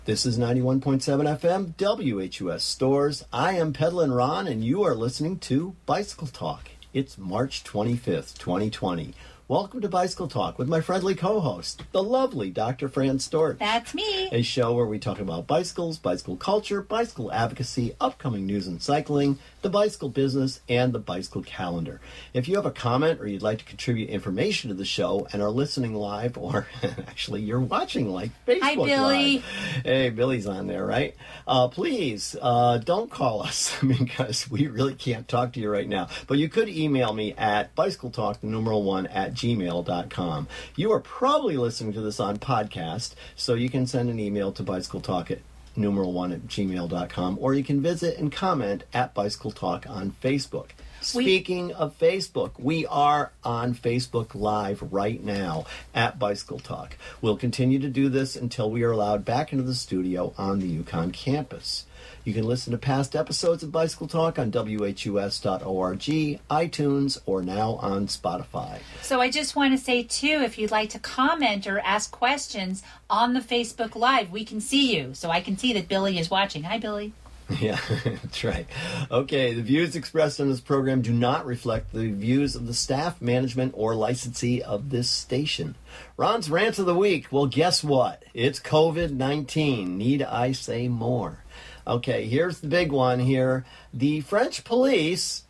This is 91.7 FM, WHUS Stores. I am Pedlin Ron, and you are listening to Bicycle Talk. It's March 25th, 2020. Welcome to Bicycle Talk with my friendly co-host, the lovely Dr. Fran Stort. That's me. A show where we talk about bicycles, bicycle culture, bicycle advocacy, upcoming news in cycling, the bicycle business, and the bicycle calendar. If you have a comment or you'd like to contribute information to the show and are listening live, or actually you're watching like Facebook Hi, Billy. Live. Hey, Billy's on there, right? Please don't call us because we really can't talk to you right now. But you could email me at bicycletalk1@gmail.com. You are probably listening to this on podcast, so you can send an email to bicycletalk1@gmail.com, or you can visit and comment at Bicycle Talk on Facebook. Speaking of Facebook, we are on Facebook Live right now at Bicycle Talk. We'll continue to do this until we are allowed back into the studio on the Yukon campus. You can listen to past episodes of Bicycle Talk on WHUS.org, iTunes, or now on Spotify. So I just want to say, too, if you'd like to comment or ask questions on the Facebook Live, we can see you. So I can see that Billy is watching. Hi, Billy. Yeah, that's right. Okay, the views expressed on this program do not reflect the views of the staff, management, or licensee of this station. Ron's Rant of the Week. Well, guess what? It's COVID-19. Need I say more? Okay, here's the big one here. The French police...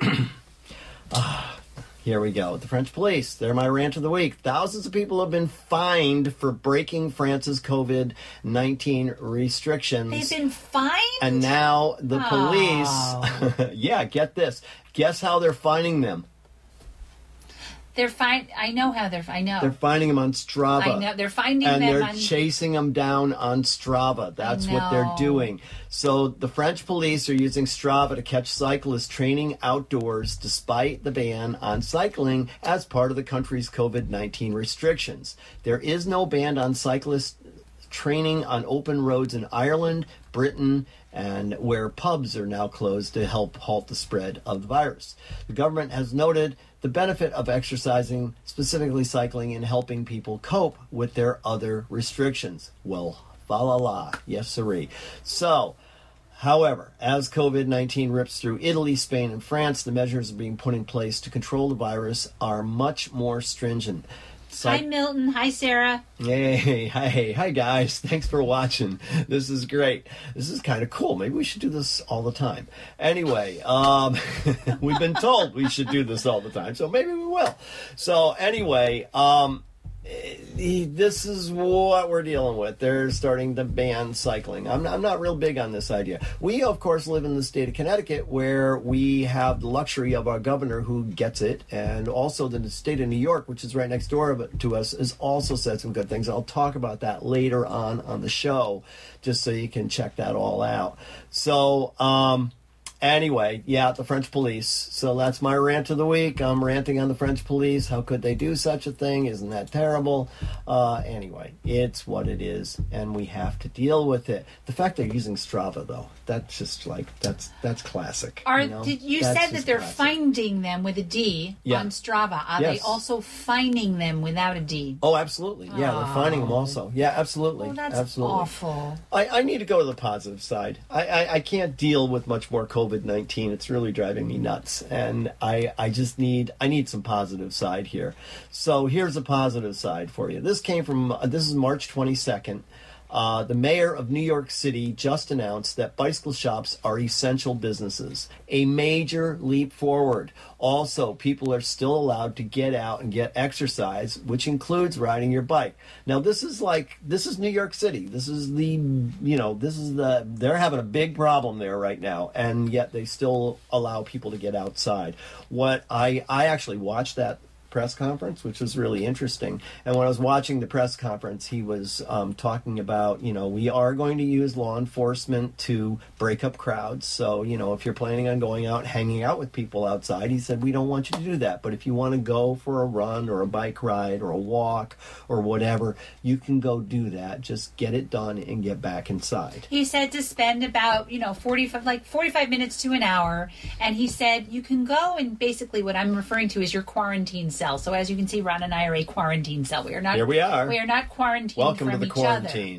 Here we go. The French police, they're my rant of the week. Thousands of people have been fined for breaking France's COVID-19 restrictions. They've been fined? And now the police, yeah, get this. Guess how they're finding them? They're fine. I know how they're. I know. They're finding them on Strava. I know. They're finding and them they're on... chasing them down on Strava. That's what they're doing. So the French police are using Strava to catch cyclists training outdoors despite the ban on cycling as part of the country's COVID-19 restrictions. There is no ban on cyclist training on open roads in Ireland, Britain, and where pubs are now closed to help halt the spread of the virus. The government has noted the benefit of exercising, specifically cycling, in helping people cope with their other restrictions. Well, fa la la, yes sirree. So, however, as COVID-19 rips through Italy, Spain, and France, the measures being put in place to control the virus are much more stringent. Hi, Milton. Hi, Sarah. Hey, hi guys. Thanks for watching. This is great. This is kind of cool. Maybe we should do this all the time. Anyway, we've been told we should do this all the time, so maybe we will. So anyway, this is what we're dealing with. They're starting to ban cycling. I'm not real big on this idea. We, of course, live in the state of Connecticut, where we have the luxury of our governor who gets it, and also the state of New York, which is right next door to us, has also said some good things. I'll talk about that later on the show, just so you can check that all out. So, anyway, yeah, the French police. So that's my rant of the week. I'm ranting on the French police. How could they do such a thing? Isn't that terrible? Anyway, it's what it is, and we have to deal with it. The fact they're using Strava, though, that's just like, that's classic. You said that they're finding them with a D on Strava. Are they also finding them without a D? Oh, absolutely. Yeah, they're finding them also. Yeah, absolutely. Oh, that's absolutely awful. I need to go to the positive side. I can't deal with much more COVID-19. It's really driving me nuts, and I need some positive side here. So here's a positive side for you. This is March 22nd. The mayor of New York City just announced that bicycle shops are essential businesses, a major leap forward. Also, people are still allowed to get out and get exercise, which includes riding your bike. Now, this is New York City. They're having a big problem there right now, and yet they still allow people to get outside. What I actually watched that press conference, which was really interesting. And when I was watching the press conference, he was talking about, we are going to use law enforcement to break up crowds. So, if you're planning on going out, hanging out with people outside, he said, we don't want you to do that. But if you want to go for a run or a bike ride or a walk or whatever, you can go do that. Just get it done and get back inside. He said to spend about, 45 minutes to an hour. And he said, you can go, and basically what I'm referring to is your quarantine cell. So as you can see, Ron and I are a quarantine cell. We are not. Here we are. We are not quarantined Welcome from to the each quarantine. other.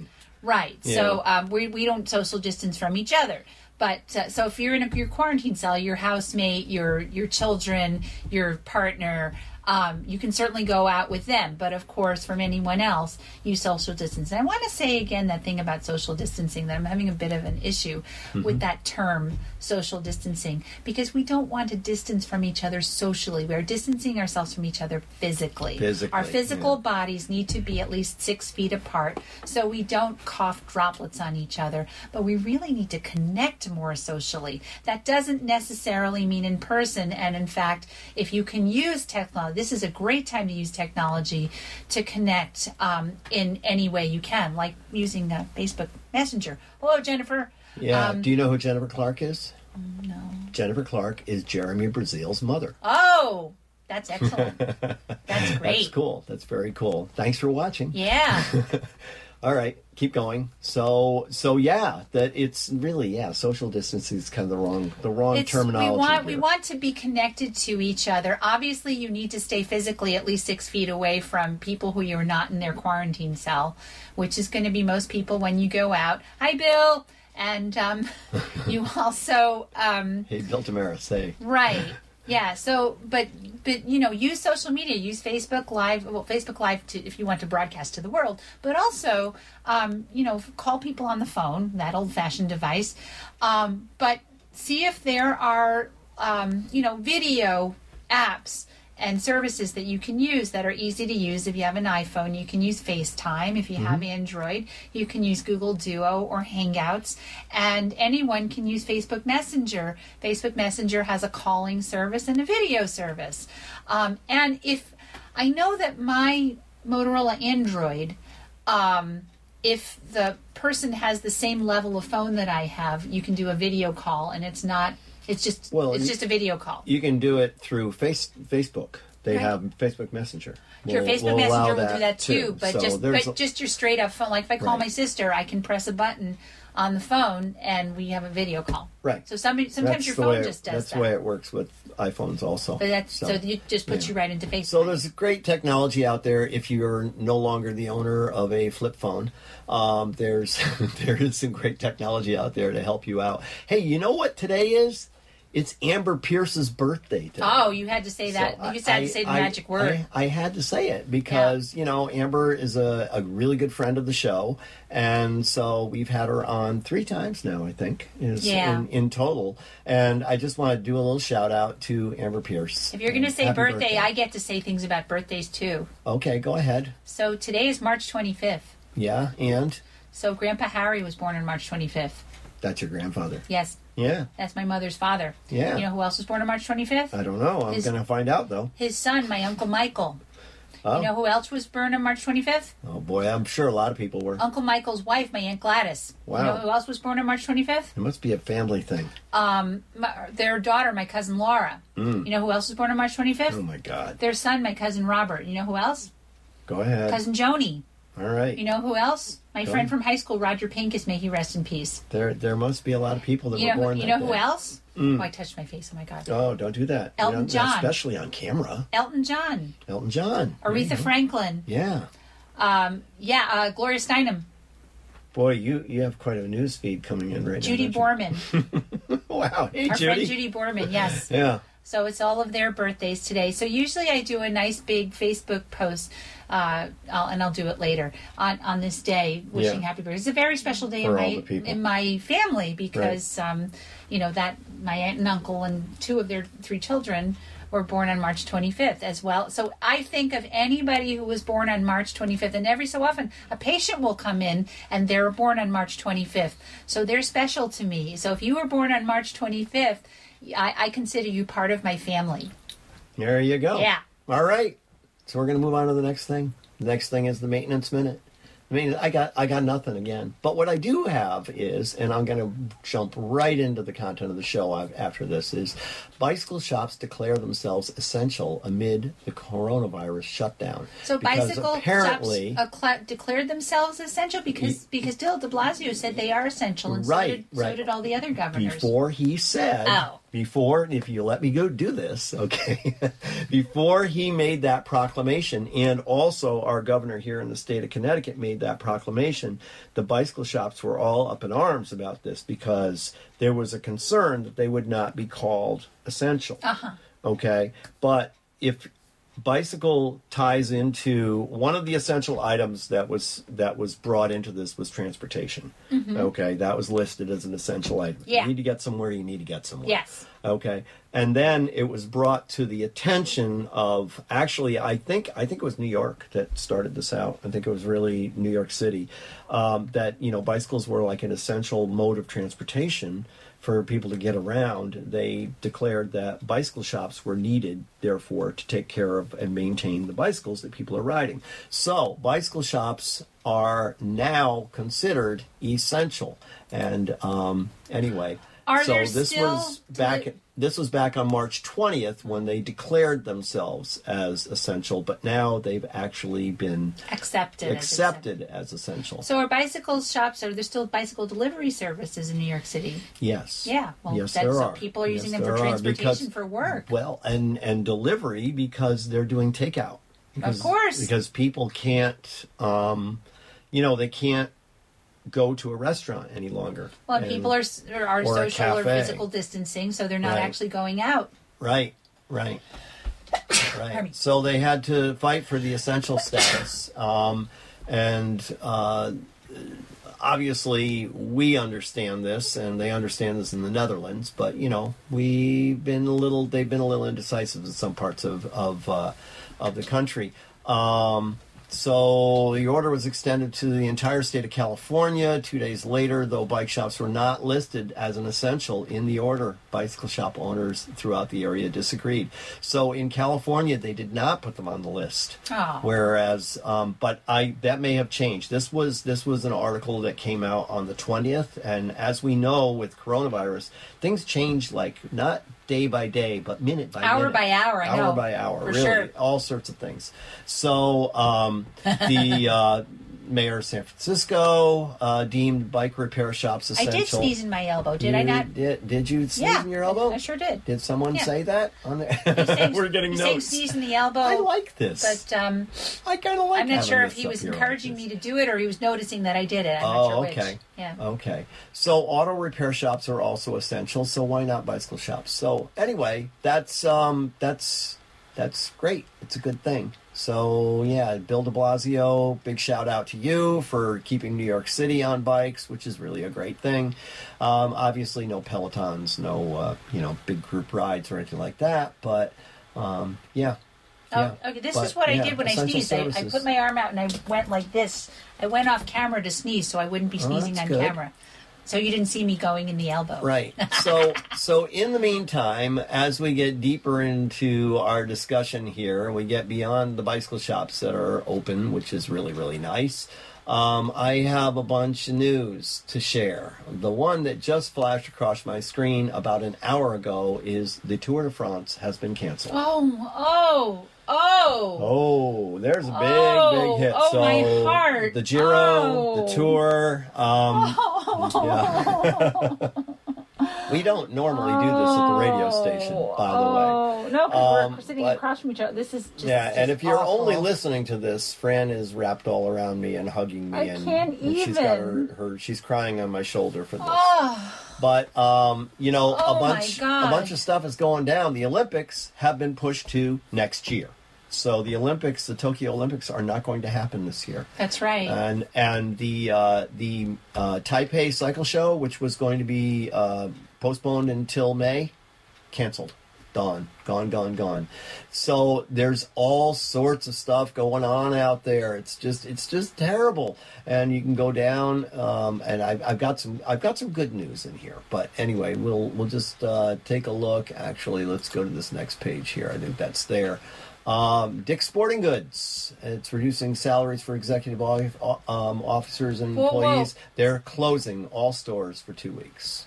Right. Yeah. So we don't social distance from each other. But so if you're in your quarantine cell, your housemate, your children, your partner, you can certainly go out with them. But of course, from anyone else, you social distance. And I want to say again that thing about social distancing, that I'm having a bit of an issue with that term, social distancing, because we don't want to distance from each other socially. We are distancing ourselves from each other physically. Our physical bodies need to be at least 6 feet apart so we don't cough droplets on each other. But we really need to connect more socially. That doesn't necessarily mean in person. And in fact, if you can use technology, this is a great time to use technology to connect in any way you can, like using Facebook Messenger. Hello, Jennifer. Yeah. Do you know who Jennifer Clark is? No. Jennifer Clark is Jeremy Brazil's mother. Oh, that's excellent. That's great. That's cool. That's very cool. Thanks for watching. Yeah. All right, keep going. So yeah, that it's really social distancing is kind of the wrong terminology. We want to be connected to each other. Obviously, you need to stay physically at least 6 feet away from people who you're not in their quarantine cell, which is going to be most people when you go out. Hi, Bill, and you also hey, Bill Tamara, say right. Yeah. So, but use social media. Use Facebook Live. Well, Facebook Live if you want to broadcast to the world, but also, call people on the phone, that old-fashioned device. But see if there are, video apps and services that you can use that are easy to use. If you have an iPhone, you can use FaceTime. If you have Android, you can use Google Duo or Hangouts. And anyone can use Facebook Messenger. Facebook Messenger has a calling service and a video service. And if I know that my Motorola Android, if the person has the same level of phone that I have, you can do a video call, and it's just a video call. You can do it through Facebook. They have Facebook Messenger. Your Facebook Messenger will do that too, but just your straight up phone. Like if I call my sister, I can press a button on the phone and we have a video call. Right. So sometimes your phone just does that. That's the way it works with iPhones also. But so it just puts you right into Facebook. So there's great technology out there if you're no longer the owner of a flip phone. There is some great technology out there to help you out. Hey, you know what today is? It's Amber Pierce's birthday today. Oh, you had to say that. You had to say the magic word. I had to say it because, Amber is a really good friend of the show. And so we've had her on 3 times now, I think, in total. And I just want to do a little shout out to Amber Pierce. If you're going to say birthday, I get to say things about birthdays too. Okay, go ahead. So today is March 25th. Yeah, and? So Grandpa Harry was born on March 25th. That's your grandfather? Yes. Yeah. That's my mother's father. Yeah. You know who else was born on March 25th? I don't know. I'm going to find out, though. His son, my Uncle Michael. Oh. You know who else was born on March 25th? Oh, boy. I'm sure a lot of people were. Uncle Michael's wife, my Aunt Gladys. Wow. You know who else was born on March 25th? It must be a family thing. Their daughter, my cousin Laura. You know who else was born on March 25th? Oh, my God. Their son, my cousin Robert. You know who else? Go ahead. Cousin Joni. All right. You know who else? My friend from high school, Roger Pincus, may he rest in peace. There must be a lot of people that were born that day. You know who else? Oh, I touched my face. Oh, my God. Oh, don't do that. Elton John. Especially on camera. Elton John. Elton John. Aretha Franklin. Yeah. Gloria Steinem. Boy, you have quite a news feed coming in right Judy now. Borman. Wow. Hey, Our Judy. friend Judy Borman, yes. Yeah. So it's all of their birthdays today. So usually I do a nice big Facebook post, and I'll do it later on this day, wishing happy birthday. It's a very special day in my family because that my aunt and uncle and 2 of their 3 children were born on March 25th as well. So I think of anybody who was born on March 25th, and every so often a patient will come in and they're born on March 25th. So they're special to me. So if you were born on March 25th, I consider you part of my family. There you go. Yeah. All right. So we're going to move on to the next thing. The next thing is the maintenance minute. I mean, I got nothing again. But what I do have is, and I'm going to jump right into the content of the show after this, is bicycle shops declare themselves essential amid the coronavirus shutdown. So bicycle shops declared themselves essential because Bill de Blasio said they are essential, and so did all the other governors. Before he said... Oh. Before, if you let me go do this, okay, before he made that proclamation, and also our governor here in the state of Connecticut made that proclamation, the bicycle shops were all up in arms about this because there was a concern that they would not be called essential. Okay, but if bicycle ties into one of the essential items that was brought into this was transportation. Okay, that was listed as an essential item. Yeah. You need to get somewhere, you need to get somewhere. Yes. Okay, and then it was brought to the attention of, actually, I think it was New York that started this out. I think it was really New York City, that bicycles were like an essential mode of transportation for people to get around. They declared that bicycle shops were needed, therefore, to take care of and maintain the bicycles that people are riding. So bicycle shops are now considered essential. And anyway, this was back on March 20th when they declared themselves as essential, but now they've actually been accepted as essential. So are bicycle shops, are there still bicycle delivery services in New York City? Yes. Yeah. Well, yes, there are. People are using them for transportation, for work. Well, and delivery because they're doing takeout. Of course. Because people can't, they can't go to a restaurant any longer. Well, people are social or physical distancing, so they're not actually going out. Right. So they had to fight for the essential status, and obviously we understand this, and they understand this in the Netherlands. But they've been a little indecisive in some parts of the country. So the order was extended to the entire state of California. 2 days later, though bike shops were not listed as an essential in the order, bicycle shop owners throughout the area disagreed. So in California, they did not put them on the list. Oh. Whereas, that may have changed. This was an article that came out on the 20th, and as we know with coronavirus, things change not day by day, but minute by minute. Hour by hour, I know. Hour by hour, really. Sure. All sorts of things. So the mayor of San Francisco deemed bike repair shops essential. I did sneeze in my elbow, did I not? Did you sneeze in your elbow? I sure did. Did someone say that on there? We're getting notes. Saying sneeze in the elbow. I like this. But I kind of like. I'm not sure if he was encouraging me to do it or he was noticing that I did it. I'm not sure okay. Which. Yeah. Okay. So auto repair shops are also essential. So why not bicycle shops? So anyway, that's great. It's a good thing. So, yeah, Bill de Blasio, big shout out to you for keeping New York City on bikes, which is really a great thing. Obviously, no Pelotons, no, big group rides or anything like that. But, yeah. Okay, this is what I did when I sneezed. I put my arm out and I went like this. I went off camera to sneeze so I wouldn't be sneezing on camera. So you didn't see me going in the elbow. Right. So in the meantime, as we get deeper into our discussion here, we get beyond the bicycle shops that are open, which is really, really nice. I have a bunch of news to share. The one that just flashed across my screen about an hour ago is the Tour de France has been canceled. Oh, there's a big hit. Oh, so my heart. The Giro, the Tour. We don't normally do this at the radio station, by the way. No, because we're sitting across from each other. This is just and if you're awful. only listening to this, Fran is wrapped all around me and hugging me. I can't even. She's got she's crying on my shoulder for this. Oh. But a bunch of stuff is going down. The Olympics have been pushed to next year. So the Tokyo Olympics are not going to happen this year. That's right. And the Taipei Cycle Show, which was going to be postponed until May, canceled. Gone. So there's all sorts of stuff going on out there. It's just terrible. And you can go down. And I've got some good news in here. But anyway, we'll just take a look. Actually, let's go to this next page here. I think that's there. Dick's Sporting Goods. It's reducing salaries for executive officers and employees. Whoa. They're closing all stores for 2 weeks.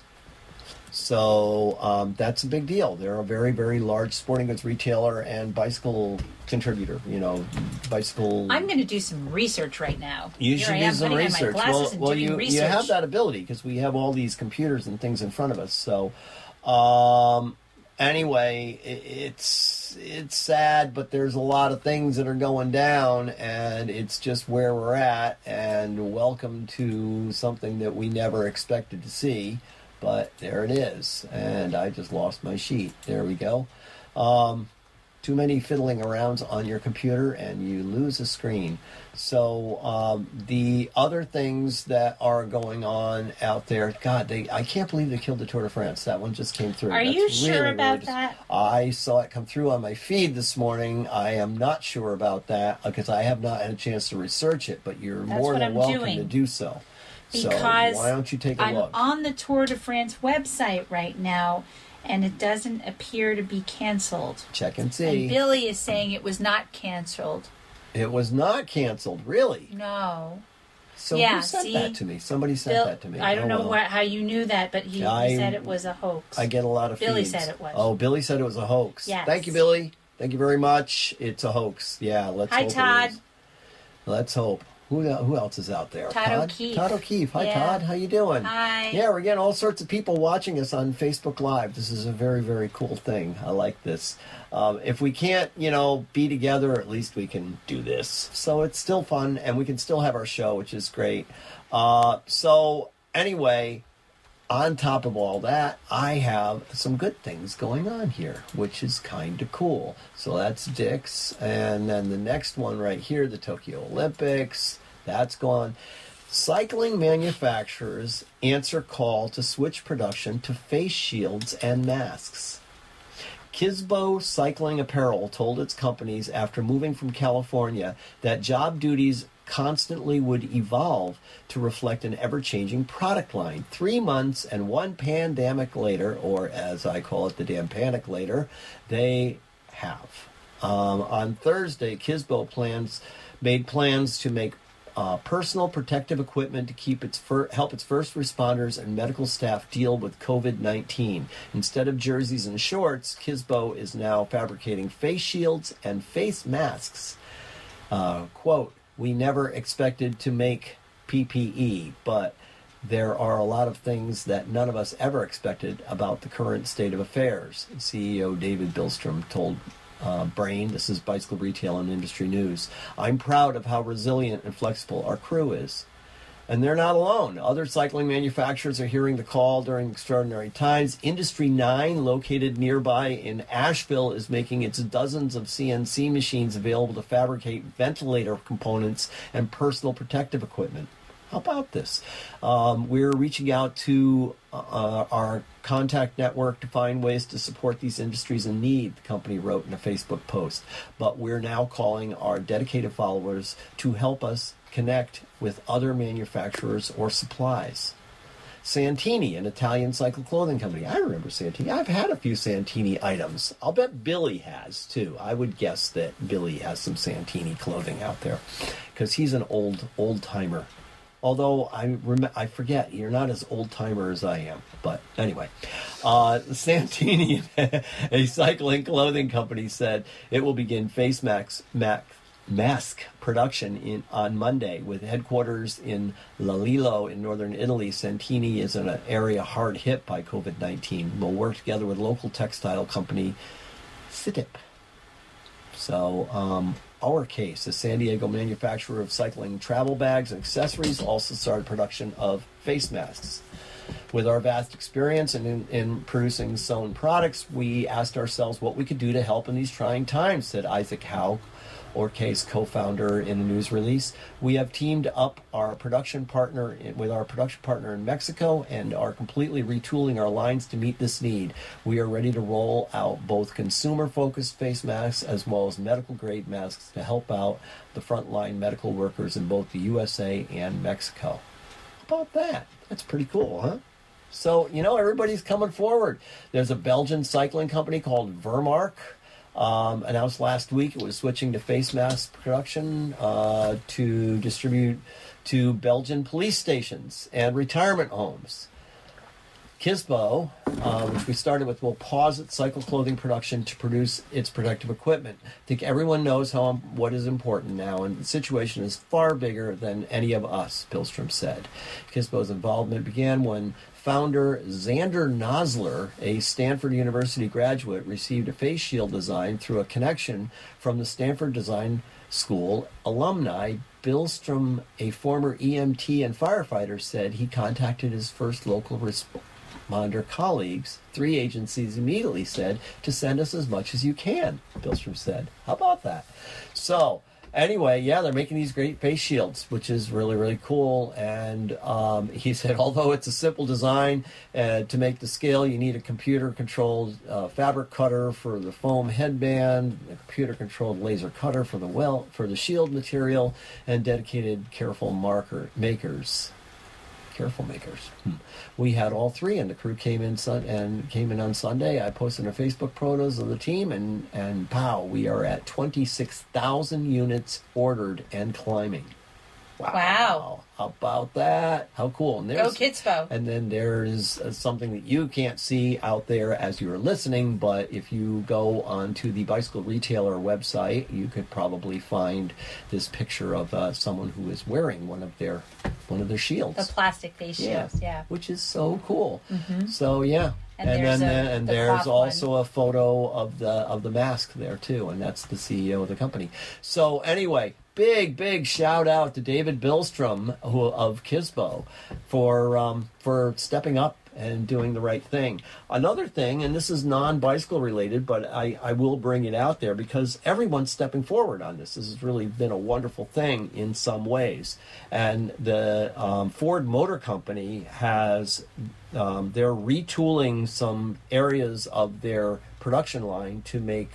So that's a big deal. They're a very, very large sporting goods retailer and bicycle contributor. Bicycle. I'm going to do some research right now. You should do some research. You have that ability because we have all these computers and things in front of us. So anyway, it's sad, but there's a lot of things that are going down, and it's just where we're at. And welcome to something that we never expected to see, but there it is. And I just lost my sheet. There we go. Too many fiddling arounds on your computer and you lose a screen. So the other things that are going on out there, God, I can't believe they killed the Tour de France. That one just came through. Are you sure about that? I saw it come through on my feed this morning. I am not sure about that because I have not had a chance to research it, but you're more than welcome to do so. Because so why don't you take a look? I'm on the Tour de France website right now, and it doesn't appear to be canceled. Check and see. And Billy is saying it was not canceled. It was not canceled, really? No. So who sent that to me? Somebody sent that to me. I don't know how you knew that, but he said it was a hoax. I get a lot of Billy feeds. said it was. Oh, Billy said it was a hoax. Yes. Thank you, Billy. Thank you very much. It's a hoax. Yeah, let's hope Todd. it is. Let's hope. Who else is out there? Todd O'Keefe. Todd O'Keefe. Hi, Todd. How you doing? Hi. Yeah, we're getting all sorts of people watching us on Facebook Live. This is a very, very cool thing. I like this. If we can't, be together, at least we can do this. So it's still fun, and we can still have our show, which is great. So anyway, on top of all that, I have some good things going on here, which is kind of cool. So that's Dick's. And then the next one right here, the Tokyo Olympics, that's gone. Cycling manufacturers answer call to switch production to face shields and masks. Kisbo Cycling Apparel told its companies after moving from California that job duties constantly would evolve to reflect an ever-changing product line. 3 months and one pandemic later, or as I call it, the damn panic later, they have. On Thursday, Kisbo made plans to make personal protective equipment to help its first responders and medical staff deal with COVID-19. Instead of jerseys and shorts, Kisbo is now fabricating face shields and face masks. Quote, "We never expected to make PPE, but there are a lot of things that none of us ever expected about the current state of affairs," CEO David Billstrom told Brain, this is Bicycle Retail and Industry News. "I'm proud of how resilient and flexible our crew is." And they're not alone. Other cycling manufacturers are hearing the call during extraordinary times. Industry 9, located nearby in Asheville, is making its dozens of CNC machines available to fabricate ventilator components and personal protective equipment. How about this? We're reaching out to our contact network to find ways to support these industries in need, the company wrote in a Facebook post. But we're now calling our dedicated followers to help us connect with other manufacturers or supplies. Santini, an Italian cycle clothing company. I remember Santini. I've had a few Santini items. I'll bet Billy has, too. I would guess that Billy has some Santini clothing out there because he's an old-timer. Although I forget, you're not as old-timer as I am. But anyway, Santini, a cycling clothing company, said it will begin face mask production on Monday with headquarters in Lalillo in northern Italy. Santini is in an area hard hit by COVID-19. Will work together with local textile company Citip. So, Our Case, a San Diego manufacturer of cycling travel bags and accessories, also started production of face masks. With our vast experience in producing sewn products, we asked ourselves what we could do to help in these trying times, said Isaac Howe, Orcase co-founder, in a news release. We have teamed up with our production partner in Mexico and are completely retooling our lines to meet this need. We are ready to roll out both consumer-focused face masks as well as medical-grade masks to help out the frontline medical workers in both the USA and Mexico. How about that? That's pretty cool, huh? So, everybody's coming forward. There's a Belgian cycling company called Vermark. Announced last week it was switching to face mask production to distribute to Belgian police stations and retirement homes. Kisbo, which we started with, will pause its cycle clothing production to produce its protective equipment. I think everyone knows what is important now, and the situation is far bigger than any of us, Billstrom said. Kisbo's involvement began when founder Xander Nosler, a Stanford University graduate, received a face shield design through a connection from the Stanford Design School alumni. Billstrom, a former EMT and firefighter, said he contacted his first local responder colleagues. 3 agencies immediately said to send us as much as you can, Billstrom said. How about that? So, anyway, yeah, they're making these great face shields, which is really, really cool. And he said, although it's a simple design, to make the scale, you need a computer-controlled fabric cutter for the foam headband, a computer-controlled laser cutter for the shield material, and dedicated careful makers. We had all 3, and the crew came in on Sunday. I posted a Facebook photos of the team, and pow, we are at 26,000 units ordered and climbing. Wow. How about that? How cool. And Go Kisbo. And then there's something that you can't see out there as you're listening, but if you go onto the Bicycle Retailer website, you could probably find this picture of someone who is wearing one of their shields. The plastic face shields, yeah. Which is so cool. Mm-hmm. So, yeah. And there's also a photo of the mask there, too, and that's the CEO of the company. So, anyway, big shout out to David Billstrom of Kisbo for stepping up and doing the right thing. Another thing, and this is non-bicycle related, but I will bring it out there because everyone's stepping forward on this. This has really been a wonderful thing in some ways. And the Ford Motor Company has, they're retooling some areas of their production line to make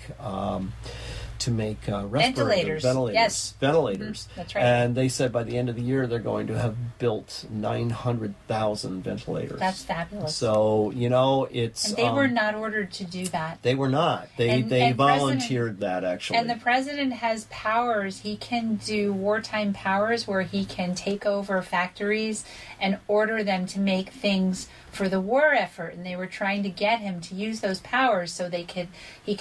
ventilators. Yes. Ventilators. Mm-hmm. That's right. And they said by the end of the year they're going to have built 900,000 ventilators. That's fabulous. So, it's... And they were not ordered to do that. They were not. They volunteered that, actually. And the president has powers. He can do wartime powers where he can take over factories and order them to make things for the war effort, and they were trying to get him to use those powers so they could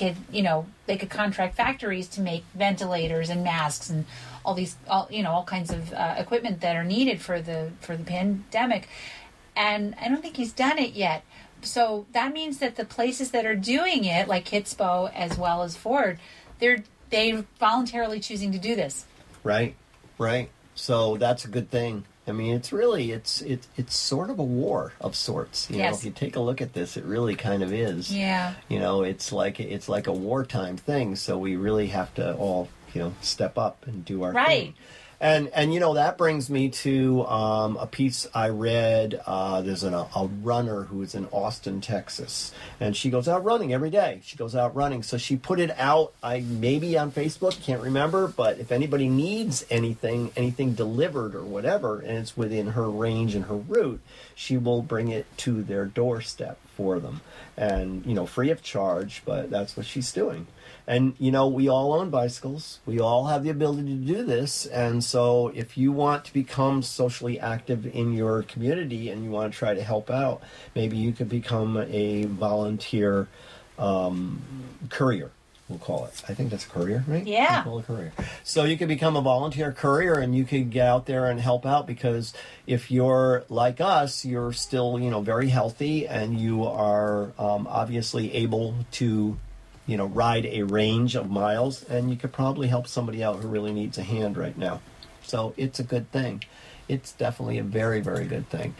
contract factories to make ventilators and masks and all kinds of equipment that are needed for the pandemic. And I don't think he's done it yet. So that means that the places that are doing it, like Kisbo as well as Ford, they're voluntarily choosing to do this. Right. So that's a good thing. I mean, it's really, it's sort of a war of sorts. You know, if you take a look at this, it really kind of is. Yeah. It's like a wartime thing. So we really have to all, step up and do our thing. And that brings me to a piece I read. There's a runner who is in Austin, Texas, and she goes out running every day. So she put it out, maybe on Facebook, can't remember, but if anybody needs anything delivered or whatever, and it's within her range and her route, she will bring it to their doorstep for them, and free of charge. But that's what she's doing. And, we all own bicycles. We all have the ability to do this. And so if you want to become socially active in your community and you want to try to help out, maybe you could become a volunteer courier, we'll call it. I think that's a courier, right? Yeah. We'll call it a courier. So you could become a volunteer courier and you could get out there and help out, because if you're like us, you're still, very healthy, and you are obviously able to ride a range of miles, and you could probably help somebody out who really needs a hand right now. So it's a good thing. It's definitely a very, very good thing.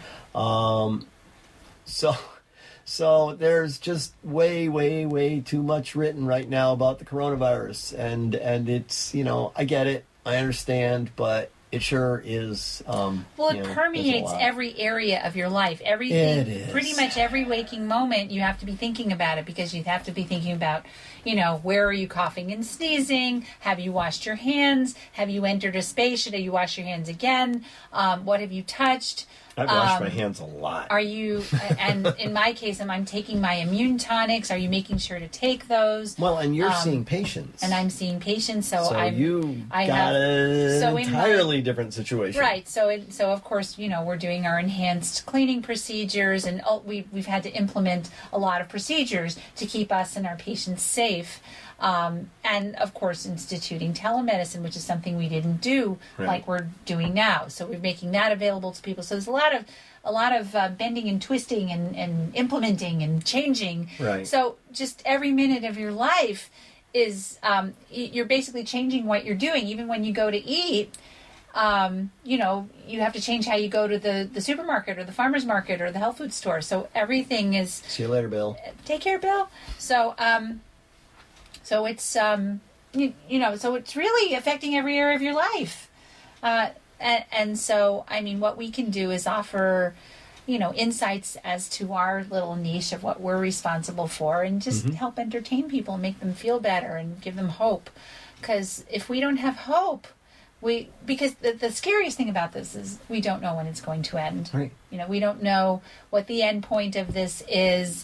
So there's just way, way, way too much written right now about the coronavirus, and it's, I get it, I understand, but it sure is. It permeates every area of your life. Everything, it is. Pretty much every waking moment, you have to be thinking about it, because you have to be thinking about, where are you coughing and sneezing? Have you washed your hands? Have you entered a space? Should you wash your hands again? What have you touched? I wash my hands a lot. Are you, and in my case, I'm taking my immune tonics. Are you making sure to take those? Well, and you're seeing patients. And I'm seeing patients, so I got an entirely different situation. Right. So of course, we're doing our enhanced cleaning procedures, and we've had to implement a lot of procedures to keep us and our patients safe. And of course, instituting telemedicine, which is something we didn't do like we're doing now. So we're making that available to people. So there's a lot of bending and twisting and implementing and changing. Right. So just every minute of your life is you're basically changing what you're doing. Even when you go to eat, you have to change how you go to the supermarket or the farmer's market or the health food store. So everything is. See you later, Bill. Take care, Bill. So it's so it's really affecting every area of your life, and so I mean, what we can do is offer, insights as to our little niche of what we're responsible for, and just help entertain people and make them feel better and give them hope. Because if we don't have hope, because the scariest thing about this is we don't know when it's going to end. Right. We don't know what the end point of this is.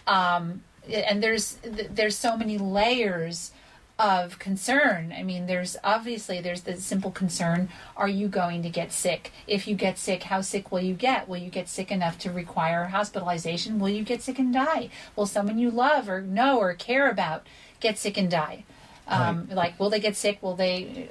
And there's so many layers of concern. I mean, there's the simple concern: are you going to get sick? If you get sick, how sick will you get? Will you get sick enough to require hospitalization? Will you get sick and die? Will someone you love or know or care about get sick and die? Like, will they get sick? Will they?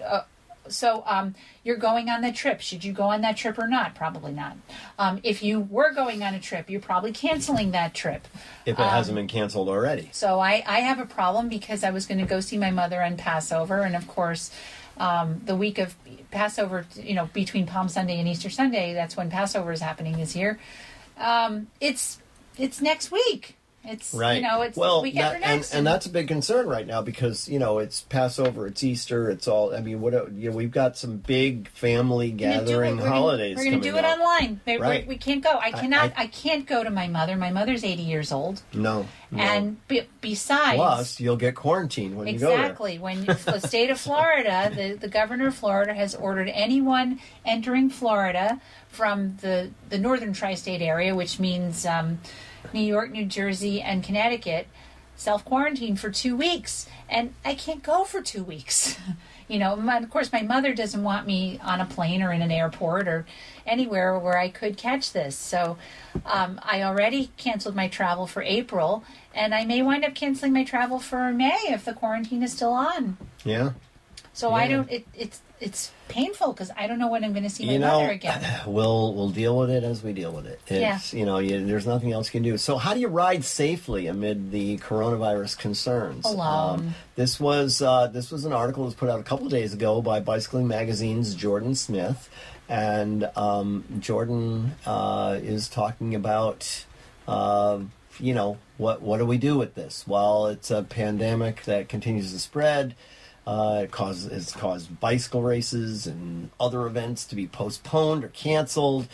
You're going on that trip. Should you go on that trip or not? Probably not. If you were going on a trip, you're probably canceling that trip. If it hasn't been canceled already. So I have a problem because I was going to go see my mother on Passover. And of course, the week of Passover, between Palm Sunday and Easter Sunday, that's when Passover is happening this year. It's next week. It's right. It's the week after next, and that's a big concern right now because it's Passover, it's Easter, it's all. I mean, we've got some big family gathering holidays. We're going to do it online. Right. We can't go. I can't go to my mother. My mother's 80 years old. No. And besides, plus you'll get quarantined when you go there. Exactly. When the state of Florida, the governor of Florida has ordered anyone entering Florida from the northern tri-state area, which means New York, New Jersey, and Connecticut, self-quarantine for 2 weeks. And I can't go for 2 weeks. Of course, my mother doesn't want me on a plane or in an airport or anywhere where I could catch this. So I already canceled my travel for April, and I may wind up canceling my travel for May if the quarantine is still on. Yeah. So I don't. It's painful because I don't know when I'm going to see my mother again. We'll deal with it as we deal with it. It's, there's nothing else you can do. So how do you ride safely amid the coronavirus concerns? Alone. This was an article that was put out a couple of days ago by Bicycling Magazine's Jordan Smith, and Jordan is talking about what do we do with this? Well, it's a pandemic that continues to spread. It's caused bicycle races and other events to be postponed or canceled.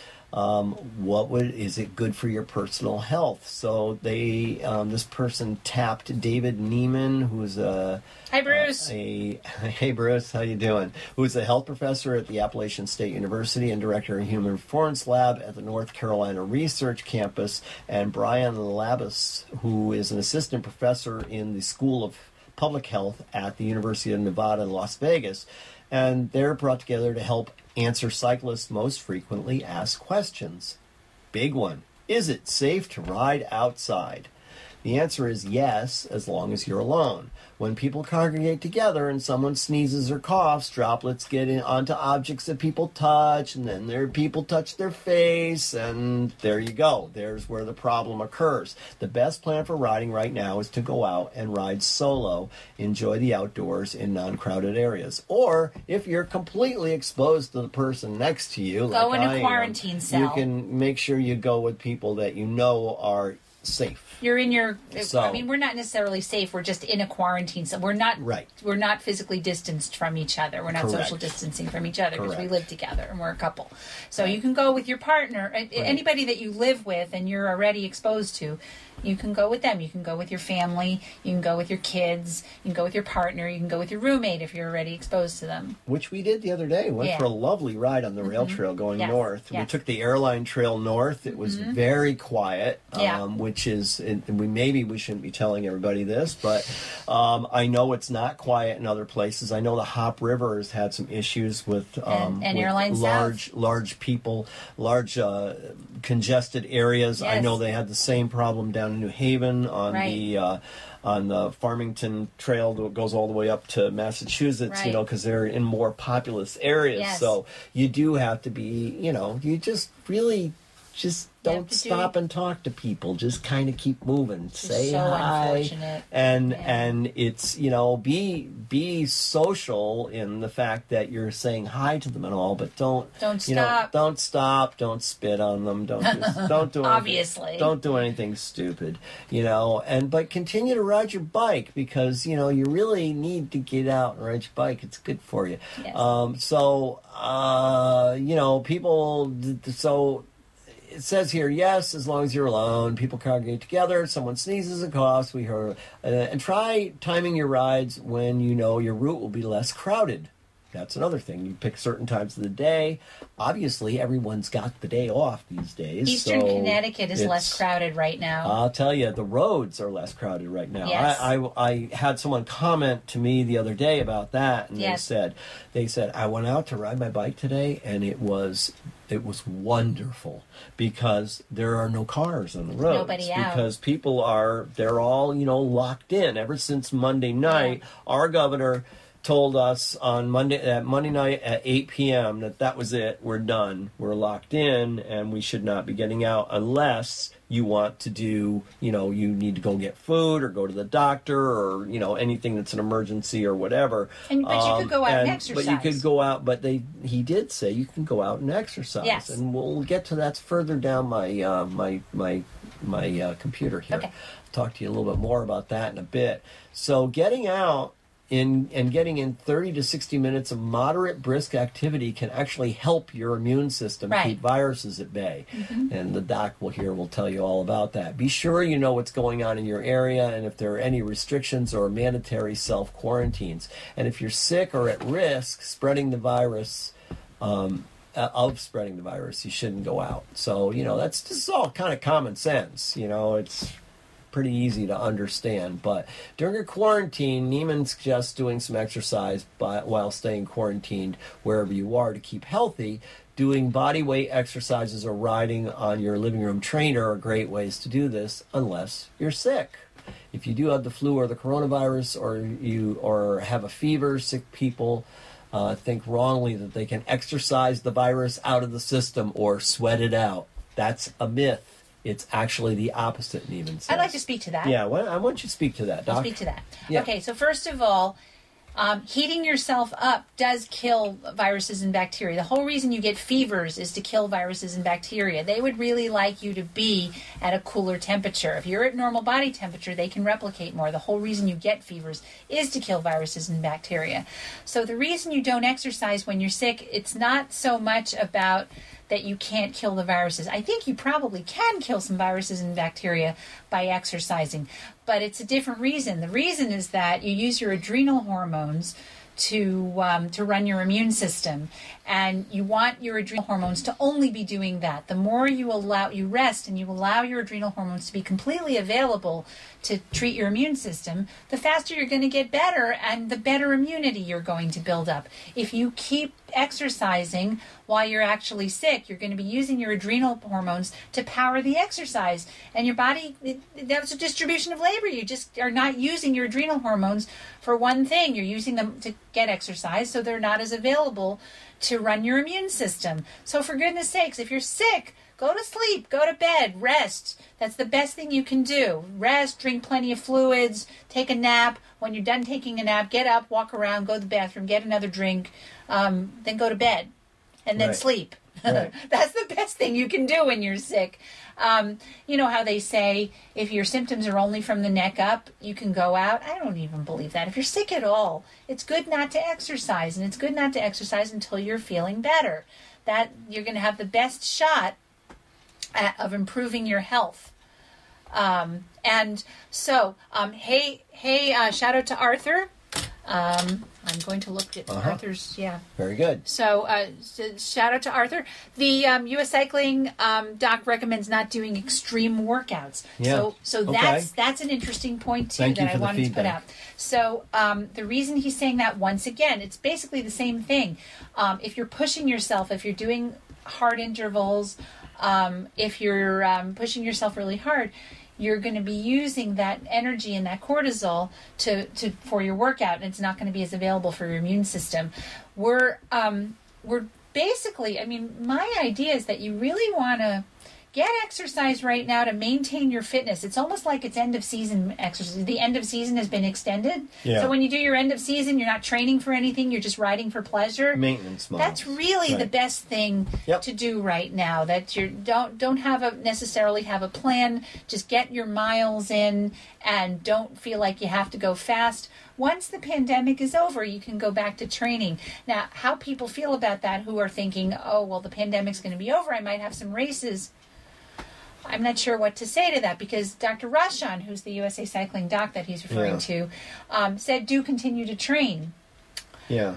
Is it good for your personal health? So this person tapped David Neiman, who's Hi, Bruce. Hey, Bruce, how you doing? Who's a health professor at the Appalachian State University and director of Human Performance Lab at the North Carolina Research Campus, and Brian Labus, who is an assistant professor in the School of Public Health at the University of Nevada in Las Vegas, and they're brought together to help answer cyclists' most frequently asked questions. Big one. Is it safe to ride outside? The answer is yes, as long as you're alone. When people congregate together and someone sneezes or coughs, droplets get onto objects that people touch, and then people touch their face, and there you go. There's where the problem occurs. The best plan for riding right now is to go out and ride solo, enjoy the outdoors in non-crowded areas. Or, if you're completely exposed to the person next to you, go in a quarantine cell. You can make sure you go with people that you know are safe. You're in your. So, I mean, we're not necessarily safe. We're just in a quarantine. So we're not. Right. We're not physically distanced from each other. We're not Correct. social distancing from each other because we Correct. live together and we're a couple. So you can go with your partner, anybody that you live with and you're already exposed to. You can go with them. You can go with your family. You can go with your kids. You can go with your partner. You can go with your roommate if you're already exposed to them. Which we did the other day. Went for a lovely ride on the rail trail going Yes. north. We Yes. took the airline trail north. It was very quiet, Yeah. which is, and we shouldn't be telling everybody this, but I know it's not quiet in other places. I know the Hop River has had some issues with, And with Airline South. large congested areas. I Yes. know they had the same problem down in New Haven on Right. on the Farmington Trail that goes all the way up to Massachusetts, Right. because they're in more populous areas. Yes. So you do have to be, you just really just You have don't to stop and talk to people. Just kind of keep moving. Say so hi. unfortunate. And Yeah. and it's, be social in the fact that you're saying hi to them and all, but don't stop. don't stop, don't spit on them, don't do anything, Obviously. don't do anything stupid, but continue to ride your bike because you really need to get out and ride your bike. It's good for you. Yes. People. So it says here, yes, as long as you're alone, people congregate together. Someone sneezes and coughs. We heard, and try timing your rides when you know your route will be less crowded. That's another thing. You pick certain times of the day. Obviously, everyone's got the day off these days. Eastern so Connecticut is less crowded right now. I'll tell you, the roads are less crowded right now. Yes. I had someone comment to me the other day about that, and Yes. they said I went out to ride my bike today, and it was wonderful because there are no cars on the roads. Nobody out. Because they're all locked in ever since Monday night. Yeah. Our governor told us on Monday night at 8 p.m. that was it. We're done. We're locked in, and we should not be getting out unless you want to do, you need to go get food or go to the doctor or, anything that's an emergency or whatever. But you could go out and exercise. But you could go out, he did say you can go out and exercise. Yes. And we'll get to that further down my computer here. Okay. I'll talk to you a little bit more about that in a bit. So getting out and getting in 30 to 60 minutes of moderate brisk activity can actually help your immune system keep viruses at bay. Mm-hmm. And the doc will tell you all about that. Be sure you know what's going on in your area and if there are any restrictions or mandatory self-quarantines. And if you're sick or at risk spreading the virus, you shouldn't go out. So, this is all kind of common sense. It's pretty easy to understand. But during a quarantine, Neiman suggests doing some exercise while staying quarantined wherever you are to keep healthy. Doing body weight exercises or riding on your living room trainer are great ways to do this unless you're sick. If you do have the flu or the coronavirus or have a fever, sick people think wrongly that they can exercise the virus out of the system or sweat it out. That's a myth. It's actually the opposite, Neiman says. I'd like to speak to that. Yeah, I want you to speak to that, Doc. I'll speak to that. Yeah. Okay, so first of all, heating yourself up does kill viruses and bacteria. The whole reason you get fevers is to kill viruses and bacteria. They would really like you to be at a cooler temperature. If you're at normal body temperature, they can replicate more. The whole reason you get fevers is to kill viruses and bacteria. So the reason you don't exercise when you're sick, it's not so much about that you can't kill the viruses. I think you probably can kill some viruses and bacteria by exercising, but it's a different reason. The reason is that you use your adrenal hormones to run your immune system, and you want your adrenal hormones to only be doing that. The more you rest and you allow your adrenal hormones to be completely available to treat your immune system, the faster you're going to get better and the better immunity you're going to build up. If you keep exercising while you're actually sick, you're going to be using your adrenal hormones to power the exercise. And your body, that's a distribution of labor. You just are not using your adrenal hormones for one thing. You're using them to get exercise, so they're not as available to run your immune system. So for goodness sakes, if you're sick, go to sleep, go to bed, rest. That's the best thing you can do. Rest, drink plenty of fluids, take a nap. When you're done taking a nap, get up, walk around, go to the bathroom, get another drink, then go to bed, and then sleep. Right. That's the best thing you can do when you're sick. You know how they say if your symptoms are only from the neck up, you can go out? I don't even believe that. If you're sick at all, it's good not to exercise, and it's good not to exercise until you're feeling better. That you're going to have the best shot of improving your health. And so, shout out to Arthur. I'm going to look at Arthur's, Very good. So, shout out to Arthur. The U.S. Cycling doc recommends not doing extreme workouts. Yeah. So Okay. that's an interesting point, too, Thank you that I for the wanted to put feedback. out. So, the reason he's saying that, once again, it's basically the same thing. If you're pushing yourself, if you're doing hard intervals, if you're pushing yourself really hard, you're going to be using that energy and that cortisol for your workout, and it's not going to be as available for your immune system. We're basically, I mean, my idea is that you really want to get exercise right now to maintain your fitness. It's almost like it's end of season exercise. The end of season has been extended. Yeah. So when you do your end of season, you're not training for anything. You're just riding for pleasure. Maintenance mode. That's really the best thing to do right now. That you don't necessarily have a plan. Just get your miles in and don't feel like you have to go fast. Once the pandemic is over, you can go back to training. Now, how people feel about that who are thinking, oh, well, the pandemic's going to be over. I might have some races. I'm not sure what to say to that, because Dr. Rashan, who's the USA Cycling doc that he's referring to, said do continue to train. Yeah.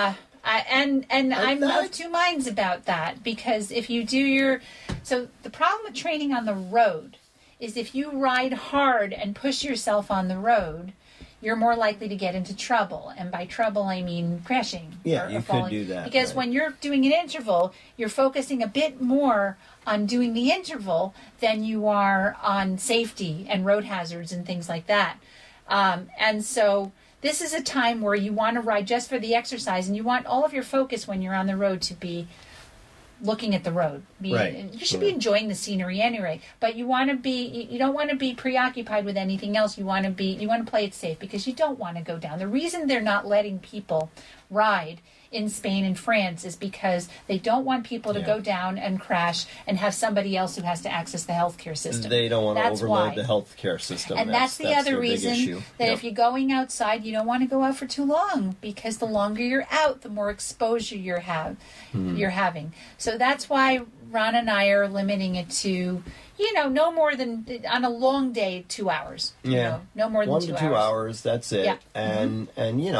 I'm of two minds about that, because if you do so the problem with training on the road is if you ride hard and push yourself on the road, you're more likely to get into trouble. And by trouble, I mean crashing. Yeah, or you falling. could do that. Because when you're doing an interval, you're focusing a bit more on doing the interval than you are on safety and road hazards and things like that. And so this is a time where you want to ride just for the exercise, and you want all of your focus when you're on the road to be looking at the road. Right. You should be enjoying the scenery anyway, but you don't want to be preoccupied with anything else. You want to play it safe, because you don't want to go down. The reason they're not letting people ride in Spain and France is because they don't want people to go down and crash and have somebody else who has to access the healthcare system. They don't want to That's overload why. the healthcare system. And that's the other their big reason issue. that Yep. if you're going outside, you don't want to go out for too long, because the longer you're out, the more exposure you're having. So that's why Ron and I are limiting it to, no more than, on a long day, 2 hours. Yeah. No more than 1 2 to hours. 2 hours, that's it. Yeah. And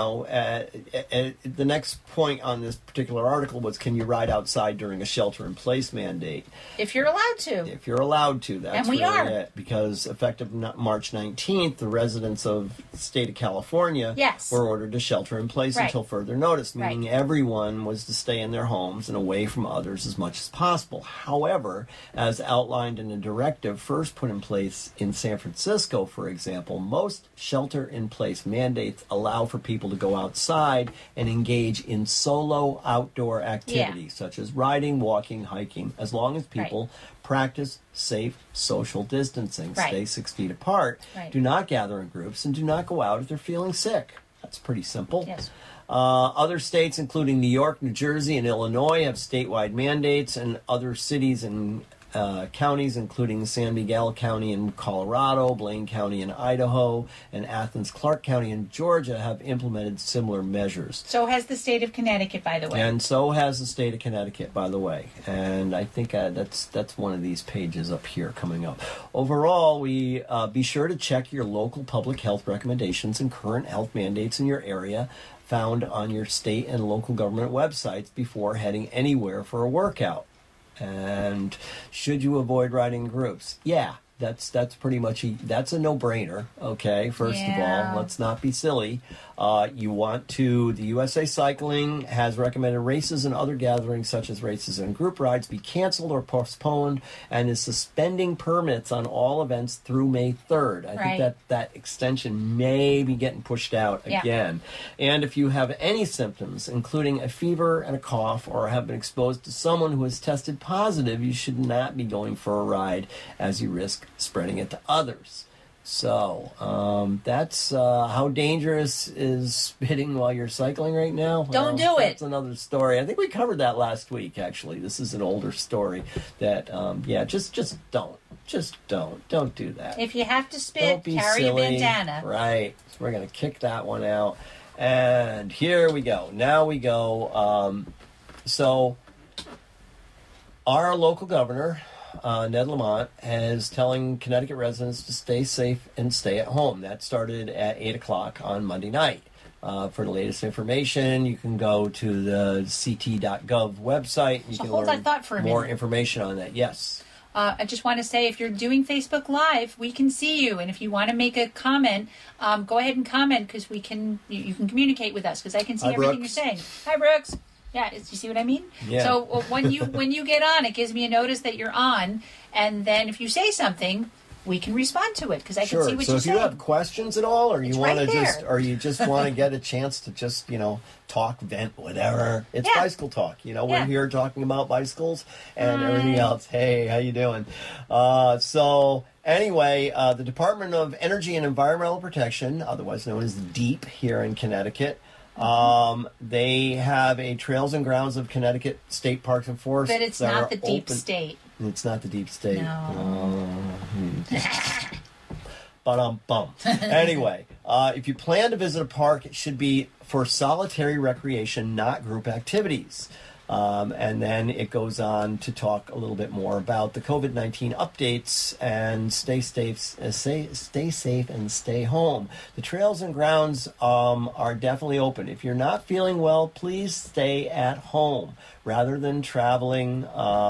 the next point on this particular article was, can you ride outside during a shelter-in-place mandate? If you're allowed to. If you're allowed to, that's And we really are. it. Because effective March 19th, the residents of the state of California were ordered to shelter in place until further notice, meaning everyone was to stay in their homes and away from others as much as possible. However, as outlined in a directive first put in place in San Francisco, for example, most shelter-in-place mandates allow for people to go outside and engage in solo outdoor activities, such as riding, walking, hiking, as long as people practice safe social distancing, stay 6 feet apart, do not gather in groups, and do not go out if they're feeling sick. That's pretty simple. Yes. Other states, including New York, New Jersey, and Illinois, have statewide mandates, and other cities and counties, including San Miguel County in Colorado, Blaine County in Idaho, and Athens-Clarke County in Georgia, have implemented similar measures. So has the state of Connecticut, by the way. And so has the state of Connecticut, by the way. And I think that's one of these pages up here coming up. Overall, we be sure to check your local public health recommendations and current health mandates in your area found on your state and local government websites before heading anywhere for a workout. And should you avoid riding in groups? Yeah, that's pretty much that's a no-brainer. Okay, first of all, let's not be silly. You want to. The USA Cycling has recommended races and other gatherings, such as races and group rides, be canceled or postponed, and is suspending permits on all events through May 3rd. I think that extension may be getting pushed out again. And if you have any symptoms, including a fever and a cough, or have been exposed to someone who has tested positive, you should not be going for a ride, as you risk spreading it to others. So that's how dangerous is spitting while you're cycling right now? Don't do it. That's another story. I think we covered that last week, actually. This is an older story that, just don't. Just don't do that. If you have to spit, carry silly. a bandana. Right. So we're going to kick that one out. And here we go. Now we go. So our local governor, Ned Lamont, is telling Connecticut residents to stay safe and stay at home. That started at 8 o'clock on Monday night. For the latest information, you can go to the ct.gov website. You can hold learn that thought for a more minute. information on that. Yes. I just want to say, if you're doing Facebook Live, we can see you, and if you want to make a comment, go ahead and comment, because you can communicate with us, because I can see Hi, everything Brooks. you're saying. Hi, Brooks. Yeah, you see what I mean? Yeah. So when you get on, it gives me a notice that you're on, and then if you say something, we can respond to it, because I can see what so you're if saying. you have questions at all, or you It's want right to there. you just want to get a chance to just talk, vent, whatever, it's Yeah. bicycle talk. We're Yeah. here talking about bicycles and everything else. Hey, how you doing? So anyway, the Department of Energy and Environmental Protection, otherwise known as DEEP, here in Connecticut. They have a Trails and Grounds of Connecticut State Parks and Forests. But it's that not are the deep open. state. It's not the deep state. No. Bum. Anyway, if you plan to visit a park, it should be for solitary recreation, not group activities. And then it goes on to talk a little bit more about the COVID-19 updates and stay safe and stay home. The trails and grounds are definitely open. If you're not feeling well, please stay at home rather than traveling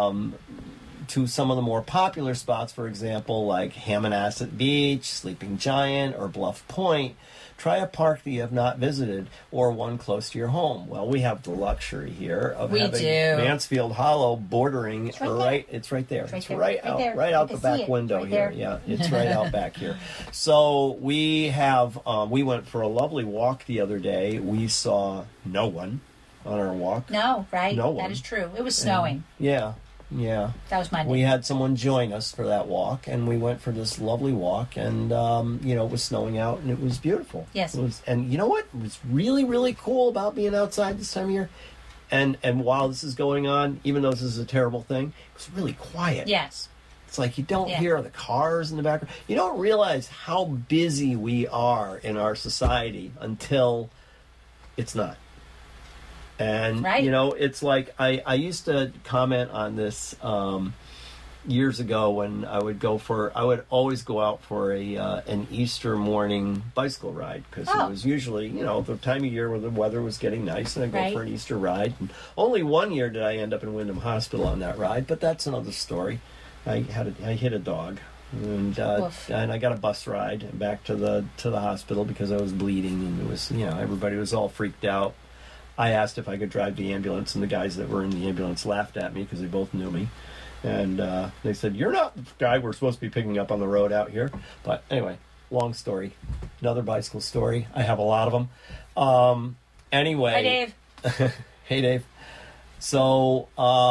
to some of the more popular spots, for example, like Hammonasset Beach, Sleeping Giant, or Bluff Point. Try a park that you have not visited or one close to your home. Well, we have the luxury here of We having do. Mansfield Hollow bordering It's right there. It's right there. It's right It's there. right Right out there. right You out can the see back it. window Right here. there. Yeah, it's right out back here. So we have we went for a lovely walk the other day. We saw no one on our walk. No, right? No one. That is true. It was snowing. Yeah. That was Monday. We had someone join us for that walk, and we went for this lovely walk, and it was snowing out, and it was beautiful. Yes. It was, and you know what was really, really cool about being outside this time of year, and while this is going on, even though this is a terrible thing, it was really quiet. Yes. It's like you don't Yeah. hear the cars in the background. You don't realize how busy we are in our society until it's not. And, Right. it's like I used to comment on this years ago when I would always go out for an Easter morning bicycle ride, because Oh. it was usually, the time of year where the weather was getting nice, and I'd go Right. for an Easter ride. And only one year did I end up in Wyndham Hospital on that ride, but that's another story. I hit a dog. And Oof. and I got a bus ride back to the hospital because I was bleeding, and it was everybody was all freaked out. I asked if I could drive the ambulance, and the guys that were in the ambulance laughed at me because they both knew me. And they said, "You're not the guy we're supposed to be picking up on the road out here." But anyway, long story. Another bicycle story. I have a lot of them. Anyway. Hi, Dave. Hey, Dave. So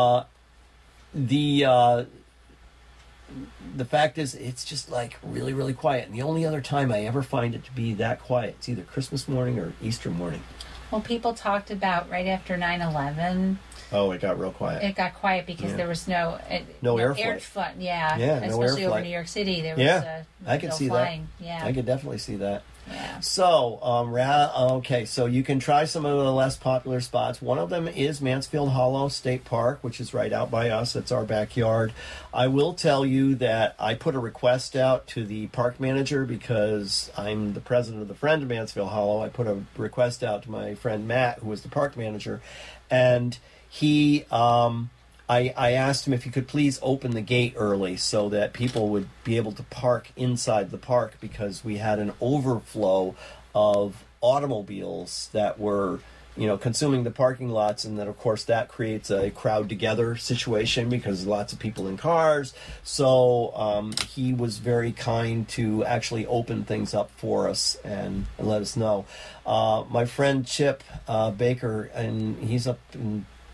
the fact is, it's just like really, really quiet. And the only other time I ever find it to be that quiet, it's either Christmas morning or Easter morning. Well, people talked about right after 9/11, Oh, it got real quiet. it got quiet because Yeah. there was no air air flight. flight. Yeah, Yeah, no especially air over flight. New York City. There was Yeah, I could no see flying. that. Yeah, I could definitely see that. yeah. So, okay, so you can try some of the less popular spots. One of them is Mansfield Hollow State Park, which is right out by us. It's our backyard. I will tell you that I put a request out to the park manager because I'm the president of the Friend of Mansfield Hollow. I put a request out to my friend Matt, who was the park manager, and he... I asked him if he could please open the gate early so that people would be able to park inside the park, because we had an overflow of automobiles that were, consuming the parking lots. And then, of course, that creates a crowd together situation because lots of people in cars. So he was very kind to actually open things up for us and let us know. My friend Chip Baker, and he's up in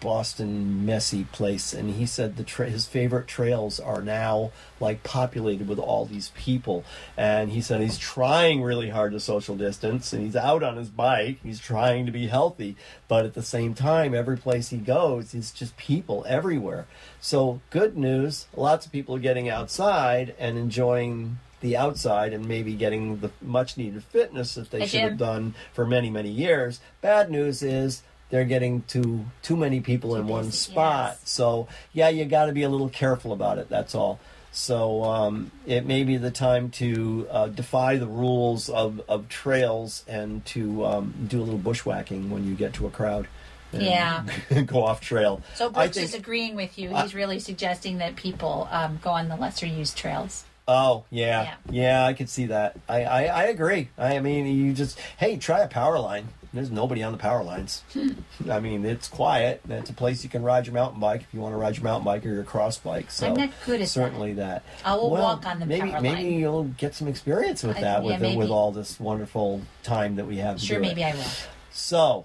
Boston messy place, and he said his favorite trails are now like populated with all these people, and he said he's trying really hard to social distance, and he's out on his bike, he's trying to be healthy, but at the same time every place he goes is just people everywhere. So good news, lots of people are getting outside and enjoying the outside and maybe getting the much needed fitness that they should have done for many, many years. Bad news is they're getting too many people in one spot. Yes. So yeah, you got to be a little careful about it. That's all. So it may be the time to defy the rules of trails and to do a little bushwhacking when you get to a crowd. Yeah. Go off trail. So Butch is agreeing with you. He's really suggesting that people go on the lesser used trails. Oh, yeah. I could see that. I agree. I mean, you just, hey, try a power line. There's nobody on the power lines. I mean, it's quiet. It's a place you can ride your mountain bike if you want to ride your mountain bike or your cross bike. So I'm not good at certainly that. I will walk on the power line. Maybe you'll get some experience with that with all this wonderful time that we have to do it. Maybe I will. So,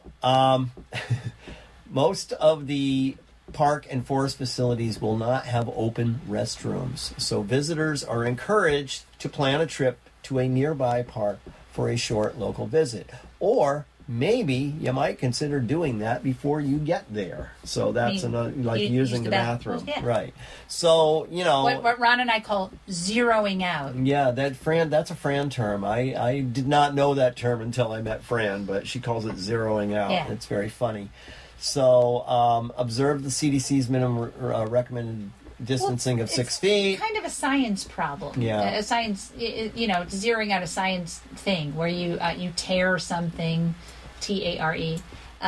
most of the park and forest facilities will not have open restrooms. So visitors are encouraged to plan a trip to a nearby park for a short local visit. Or maybe you might consider doing that before you get there. So that's using the bathroom. Yeah. Right. So, what Ron and I call zeroing out. Yeah, that's a Fran term. I did not know that term until I met Fran, but she calls it zeroing out. Yeah. It's very funny. So observe the CDC's minimum recommended distancing of 6 feet. It's kind of a science problem. Yeah. A science, zeroing out a science thing where you tear something, TARE,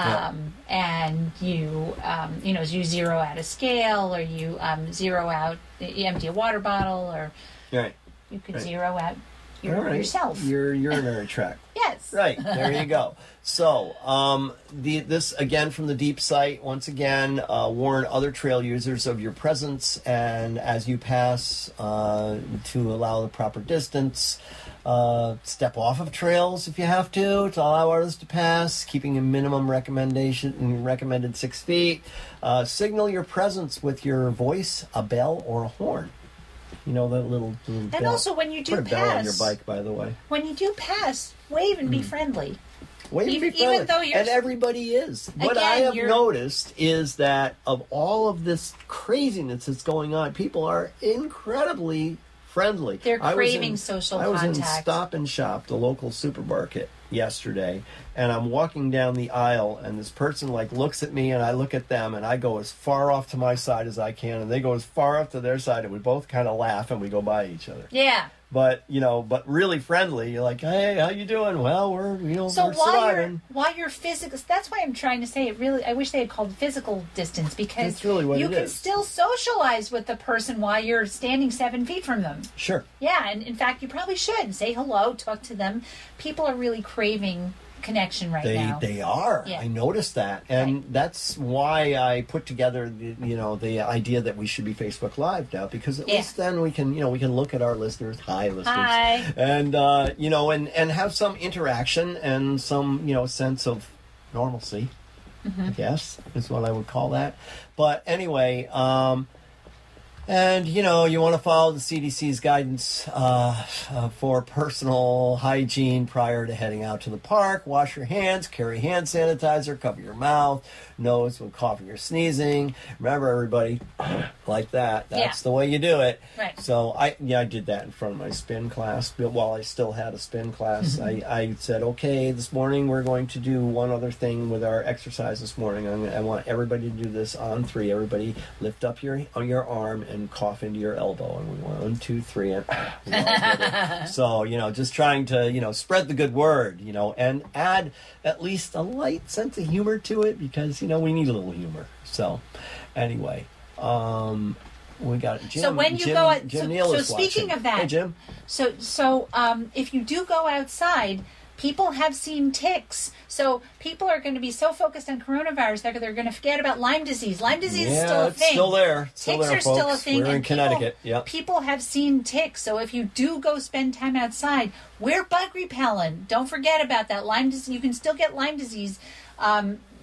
and you zero out a scale, or you you empty a water bottle, or you could zero out yourself. Your urinary tract. Yes. Right. There you go. So, this again from the Deep site. Once again, warn other trail users of your presence, and as you pass, to allow the proper distance. Step off of trails if you have to allow others to pass, keeping a minimum recommended 6 feet. Signal your presence with your voice, a bell, or a horn. You know, that little and bell. Also, when you do put a bell on your bike, by the way. When you do pass, wave and be friendly. Wave and be friendly. Even though you're... And everybody is. What I have noticed is that of all of this craziness that's going on, people are incredibly friendly. They're craving social contact. I was in Stop and Shop, the local supermarket, yesterday, and I'm walking down the aisle, and this person looks at me, and I look at them, and I go as far off to my side as I can, and they go as far off to their side, and we both kind of laugh, and we go by each other. Yeah. But really friendly. You're like, hey, how you doing? Well, we're surviving. While you're physical, that's why I'm trying to say it. Really, I wish they had called physical distance, because that's really what you can still socialize with the person while you're standing 7 feet from them. Sure. Yeah, and in fact, you probably should say hello, talk to them. People are really craving connection now. They are. Yeah. I noticed that, and that's why I put together the idea that we should be Facebook Live now, because at least then we can look at our listeners. Hi, listeners. Hi. And and have some interaction and some sense of normalcy. Mm-hmm. I guess is what I would call that. But anyway. And, you want to follow the CDC's guidance for personal hygiene prior to heading out to the park. Wash your hands, carry hand sanitizer, cover your mouth, nose when coughing or sneezing. Remember, everybody, like that. That's the way you do it. Right. So, I did that in front of my spin class. But while I still had a spin class, I said, okay, this morning we're going to do one other thing with our exercise this morning. I want everybody to do this on 3. Everybody lift up your arm and cough into your elbow, and we went 1, 2, 3, and we all did it. So just trying to spread the good word, and add at least a light sense of humor to it, because we need a little humor. So anyway, we got Jim. So when you go out, so speaking watching. Of that, hey Jim. So if you do go outside, people have seen ticks. So people are going to be so focused on coronavirus, they're going to forget about Lyme disease. Lyme disease is still a thing. It's still there. Ticks are still a thing. We're in Connecticut. Yep. People have seen ticks. So if you do go spend time outside, wear bug repellent. Don't forget about that. Lyme disease. You can still get Lyme disease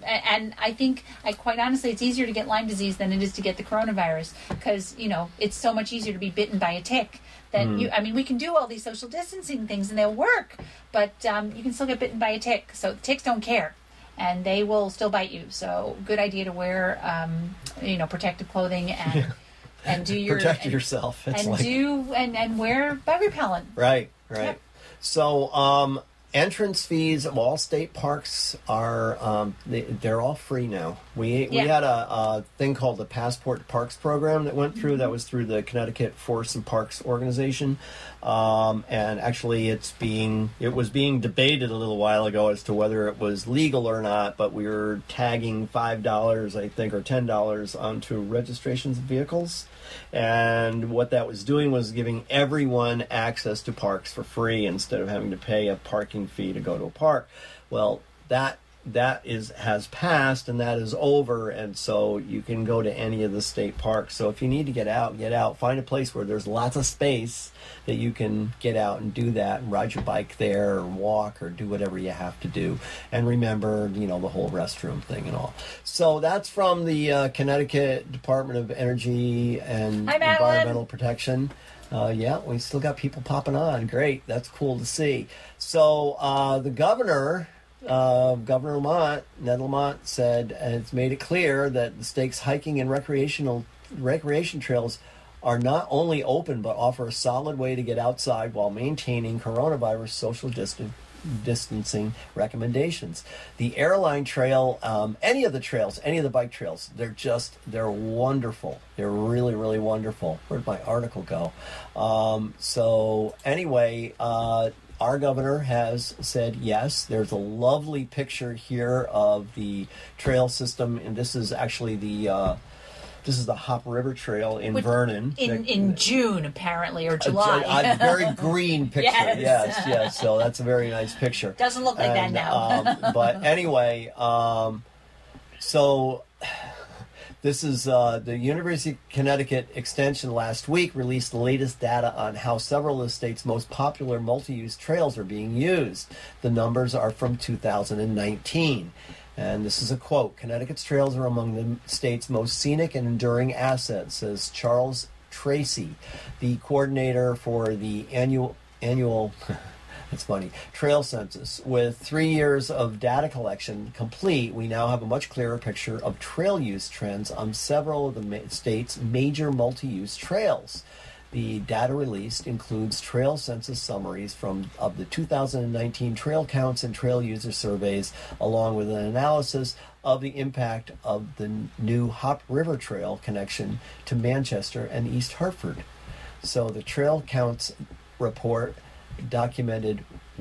and I think, quite honestly, it's easier to get Lyme disease than it is to get the coronavirus, because, it's so much easier to be bitten by a tick than we can do all these social distancing things and they'll work, but you can still get bitten by a tick. So ticks don't care, and they will still bite you. So good idea to wear, protective clothing and do your protect yourself. It's and wear bug repellent. Right. Yep. So entrance fees of all state parks are they're all free now. We had a thing called the Passport to Parks program that went through. That was through the Connecticut Forests and Parks organization, and actually it was being debated a little while ago as to whether it was legal or not. But we were tagging $5, I think, or $10 onto registrations of vehicles. And what that was doing was giving everyone access to parks for free instead of having to pay a parking fee to go to a park. Well, that has passed, and that is over, and so you can go to any of the state parks. So if you need to get out. Find a place where there's lots of space that you can get out and do that, and ride your bike there, or walk, or do whatever you have to do. And remember, the whole restroom thing and all. So that's from the Connecticut Department of Energy and Environmental Protection. We still got people popping on. Great. That's cool to see. So the governor... Governor Ned Lamont said, and it's made it clear that the state's hiking and recreation trails are not only open but offer a solid way to get outside while maintaining coronavirus social distancing recommendations. The airline trail, any of the bike trails, they're wonderful. They're really, really wonderful. Where'd my article go? Our governor has said yes. There's a lovely picture here of the trail system, and this is actually the Hop River Trail in Vernon. In June, apparently, or July. A very green picture. Yes. So that's a very nice picture. Doesn't look like that now. But anyway, so... This is the University of Connecticut Extension last week released the latest data on how several of the state's most popular multi-use trails are being used. The numbers are from 2019. And this is a quote: "Connecticut's trails are among the state's most scenic and enduring assets," says Charles Tracy, the coordinator for the annual it's funny, trail census. With 3 years of data collection complete, we now have a much clearer picture of trail use trends on several of the state's major multi-use trails. The data released includes trail census summaries of the 2019 trail counts and trail user surveys, along with an analysis of the impact of the new Hop River Trail connection to Manchester and East Hartford. So the trail counts report documented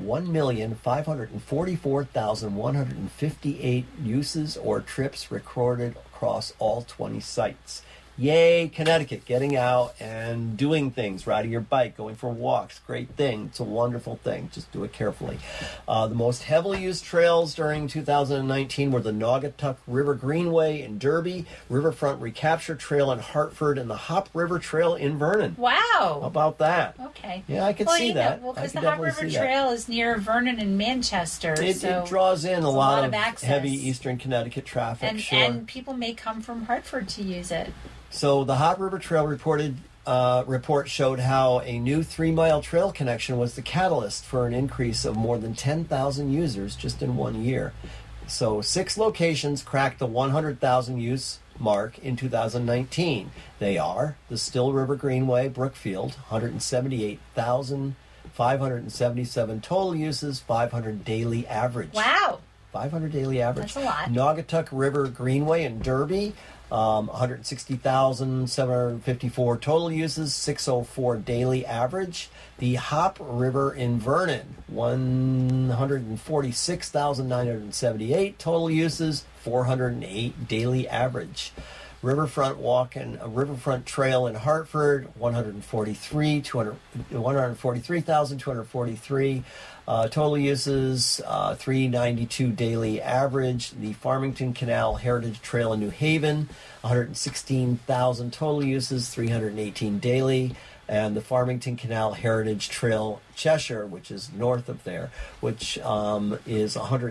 1,544,158 uses or trips recorded across all 20 sites. Yay, Connecticut, getting out and doing things, riding your bike, going for walks. Great thing. It's a wonderful thing. Just do it carefully. The most heavily used trails during 2019 were the Naugatuck River Greenway in Derby, Riverfront Recapture Trail in Hartford, and the Hop River Trail in Vernon. Wow. How about that? Okay. Yeah, I could see that. Well, because the Hop River Trail is near Vernon and Manchester. It draws in a lot of access. Heavy Eastern Connecticut traffic. And people may come from Hartford to use it. So the Hop River Trail report showed how a new 3-mile trail connection was the catalyst for an increase of more than 10,000 users just in 1 year. So 6 locations cracked the 100,000 use mark in 2019. They are the Still River Greenway, Brookfield, 178,577 total uses, 500 daily average. Wow. 500 daily average. That's a lot. Naugatuck River Greenway in Derby, 160,754 total uses, 604 daily average. The Hop River in Vernon, 146,978 total uses, 408 daily average. Riverfront Trail in Hartford, 143,243 total uses, 392 daily average. The Farmington Canal Heritage Trail in New Haven, 116,000 total uses, 318 daily. and the Farmington Canal Heritage Trail Cheshire, which is north of there, which is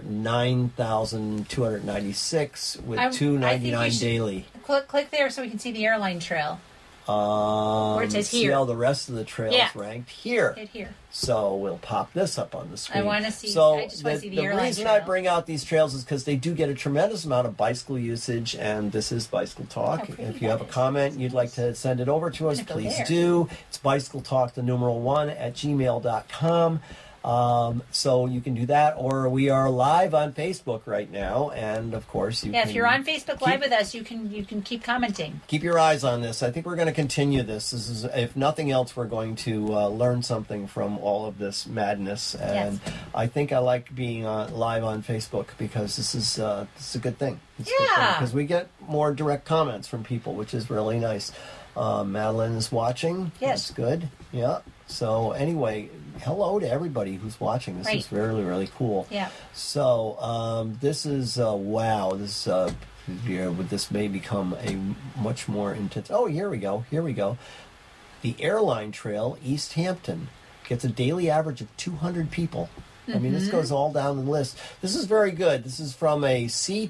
109,296 with $2.99 daily. Click there so we can see the airline trail. Where it says see here. all the rest of the trails ranked here. Hit here. So we'll pop this up on the screen. I want to see. So I just want to see the airline reason trail. I bring out these trails is because they do get a tremendous amount of bicycle usage, and this is Bicycle Talk. If you have a comment you'd like to send it over to us, please do. It's Bicycle Talk, the numeral 1 at gmail.com. So you can do that, or we are live on Facebook right now, and of course you can. If you're on Facebook Live with us, you can keep commenting. Keep your eyes on this. I think we're going to continue this. This is, if nothing else, we're going to learn something from all of this madness, and I think I like being live on Facebook because this is a good thing. It's because we get more direct comments from people, which is really nice. Madeline is watching. Yes, that's good. Yeah. So anyway, hello to everybody who's watching. This is really, really cool. Yeah. So this is wow. This this may become a much more intense. Oh, here we go. Here we go. The Airline Trail, East Hampton, gets a daily average of 200 people. I mean, this goes all down the list. This is very good. This is from a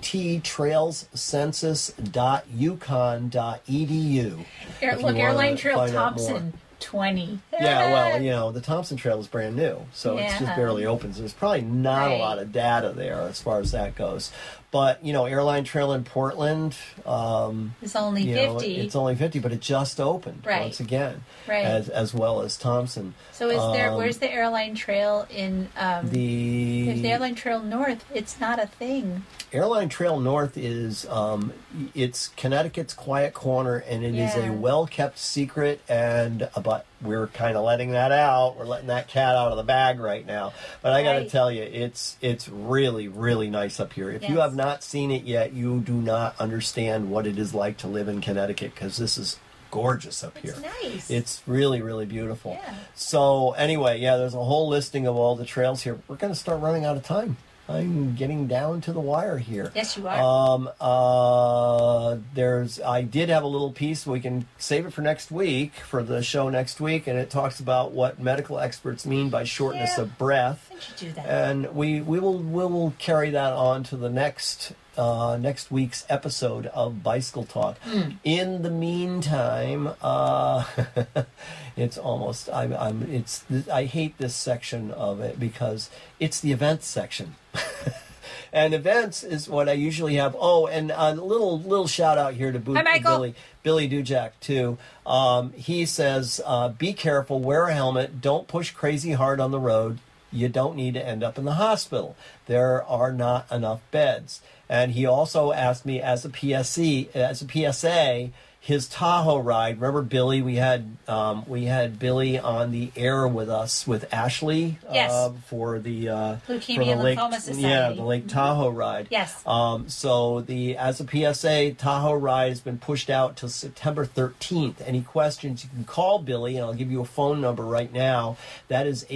cttrailscensus.yukon.edu. Look, Airline Trail Thompson, 20. Yeah, well, the Thompson Trail is brand new, so it's just barely open. So there's probably not a lot of data there as far as that goes. But, Airline Trail in Portland... it's only 50. It's only 50, but it just opened once again, as well as Thompson. So where's the Airline Trail in... if the Airline Trail North, it's not a thing. Airline Trail North is it's Connecticut's quiet corner, and it is a well-kept secret, but we're kind of letting that out. We're letting that cat out of the bag right now. But I got to tell you, it's really, really nice up here. If you have not seen it yet, you do not understand what it is like to live in Connecticut, because this is gorgeous up here. It's nice. It's really, really beautiful. Yeah. So anyway, there's a whole listing of all the trails here. We're going to start running out of time. I'm getting down to the wire here. Yes, you are. I did have a little piece. We can save it for next week, for the show next week, and it talks about what medical experts mean by shortness of breath. Why don't you do that? And we will carry that on to the next week's episode of Bicycle Talk. In the meantime, it's almost I hate this section of it because it's the events section. And events is what I usually have. Oh, and a little shout out here to Billy Dujak too. He says, be careful, wear a helmet, don't push crazy hard on the road. You don't need to end up in the hospital. There are not enough beds. And he also asked me as a PSA, his Tahoe ride. Remember Billy? We had Billy on the air with us with Ashley for the Leukemia and Lymphoma Society. Yeah, the Lake Tahoe ride. Yes. So as a PSA, Tahoe ride has been pushed out till September 13th. Any questions? You can call Billy, and I'll give you a phone number right now. That is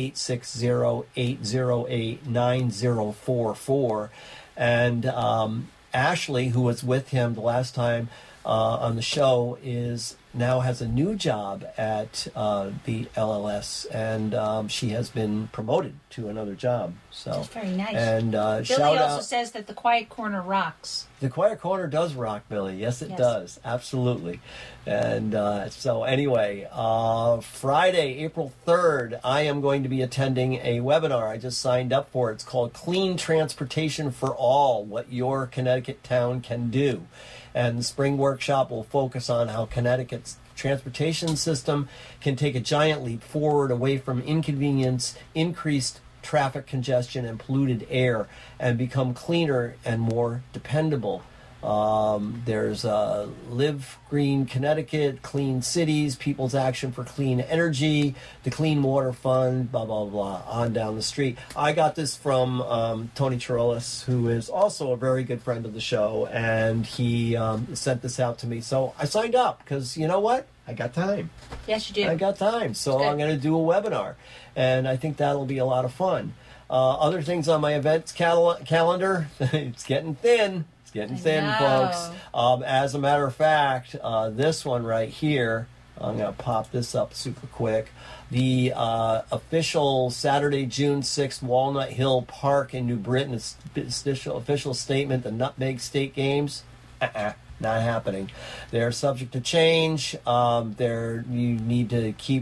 860-808-9044. And Ashley, who was with him the last time on the show, now has a new job at the LLS, and she has been promoted to another job. So that's very nice. And Billy also says that the Quiet Corner rocks. The Quiet Corner does rock, Billy. Yes, it does. Absolutely. And so anyway, Friday, April 3rd, I am going to be attending a webinar. I just signed up for it. It's called Clean Transportation for All, What Your Connecticut Town Can Do. And the spring workshop will focus on how Connecticut's transportation system can take a giant leap forward away from inconvenience, increased traffic congestion, and polluted air, and become cleaner and more dependable. There's Live Green Connecticut, Clean Cities, People's Action for Clean Energy, the Clean Water Fund, blah, blah, blah, on down the street. I got this from Tony Chirolis, who is also a very good friend of the show, and he sent this out to me. So I signed up because, you know what? I got time. Yes, you do. I got time. So I'm going to do a webinar, and I think that'll be a lot of fun. Other things on my events calendar, it's getting thin. It's getting thin, folks. As a matter of fact, this one right here, I'm going to pop this up super quick. The official Saturday, June 6th, Walnut Hill Park in New Britain official statement, the Nutmeg State Games, not happening. They're subject to change. You need to keep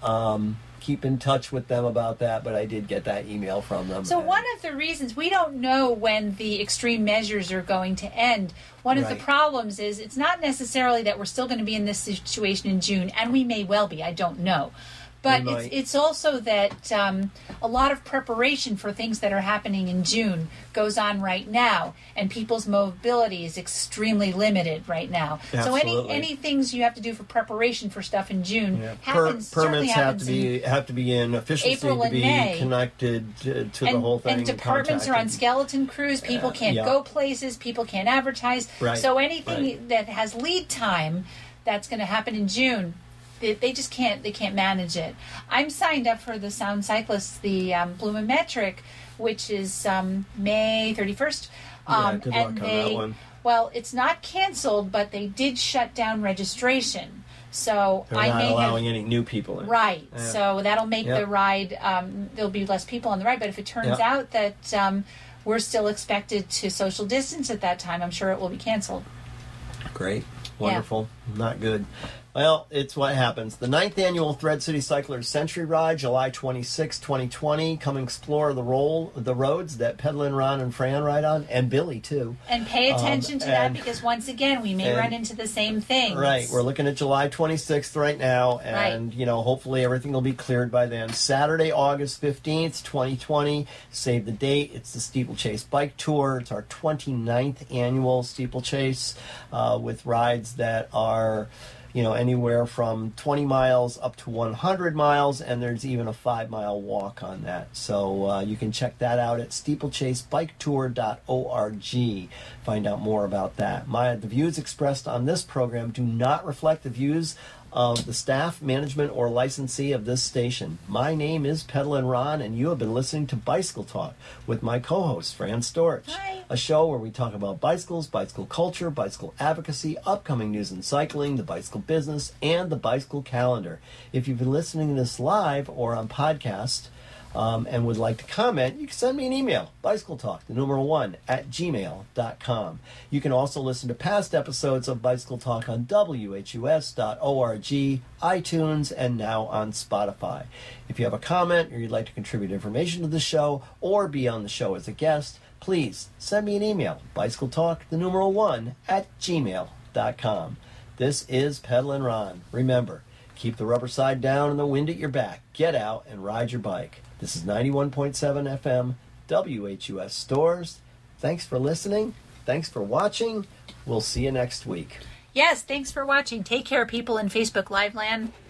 in touch with them about that, but I did get that email from them. So one of the reasons we don't know when the extreme measures are going to end, one of the problems is it's not necessarily that we're still going to be in this situation in June, and we may well be, I don't know. But it's also that a lot of preparation for things that are happening in June goes on right now, and people's mobility is extremely limited right now. Absolutely. So any things you have to do for preparation for stuff in June happens. Permits have to be in. Officials April need to and be May. Connected to the whole thing. And departments are on skeleton crews. People can't go places. People can't advertise. Right. So anything that has lead time that's going to happen in June, they just can't. They can't manage it. I'm signed up for the Sound Cyclists, the Blumenmetric, which is May 31st. Good luck on that one. Well, it's not canceled, but they did shut down registration. So They're not allowing any new people in. Right. Yeah. So that'll make the ride. There'll be less people on the ride. But if it turns out that we're still expected to social distance at that time, I'm sure it will be canceled. Great. Wonderful. Not good. Well, it's what happens. The 9th annual Thread City Cyclers Century Ride, July 26, 2020. Come explore the roads that Pedalin' Ron and Fran ride on, and Billy, too. And pay attention to that, because once again, we may run into the same thing. Right. We're looking at July 26th right now, and, hopefully everything will be cleared by then. Saturday, August 15th, 2020. Save the date. It's the Steeplechase Bike Tour. It's our 29th annual Steeplechase with rides that are anywhere from 20 miles up to 100 miles, and there's even a 5-mile walk on that. So you can check that out at steeplechasebiketour.org. Find out more about that. The views expressed on this program do not reflect the views of the staff, management, or licensee of this station. My name is Pedalin' Ron, and you have been listening to Bicycle Talk with my co-host, Fran Storch. Hi. A show where we talk about bicycles, bicycle culture, bicycle advocacy, upcoming news in cycling, the bicycle business, and the bicycle calendar. If you've been listening to this live or on podcast, and would like to comment, you can send me an email, bicycletalk1@gmail.com. You can also listen to past episodes of Bicycle Talk on WHUS.org, iTunes, and now on Spotify. If you have a comment or you'd like to contribute information to the show or be on the show as a guest, please send me an email, bicycletalk1@gmail.com. This is Pedalin' Ron. Remember, keep the rubber side down and the wind at your back. Get out and ride your bike. This is 91.7 FM, WHUS Stores. Thanks for listening. Thanks for watching. We'll see you next week. Yes, thanks for watching. Take care, people in Facebook Live land.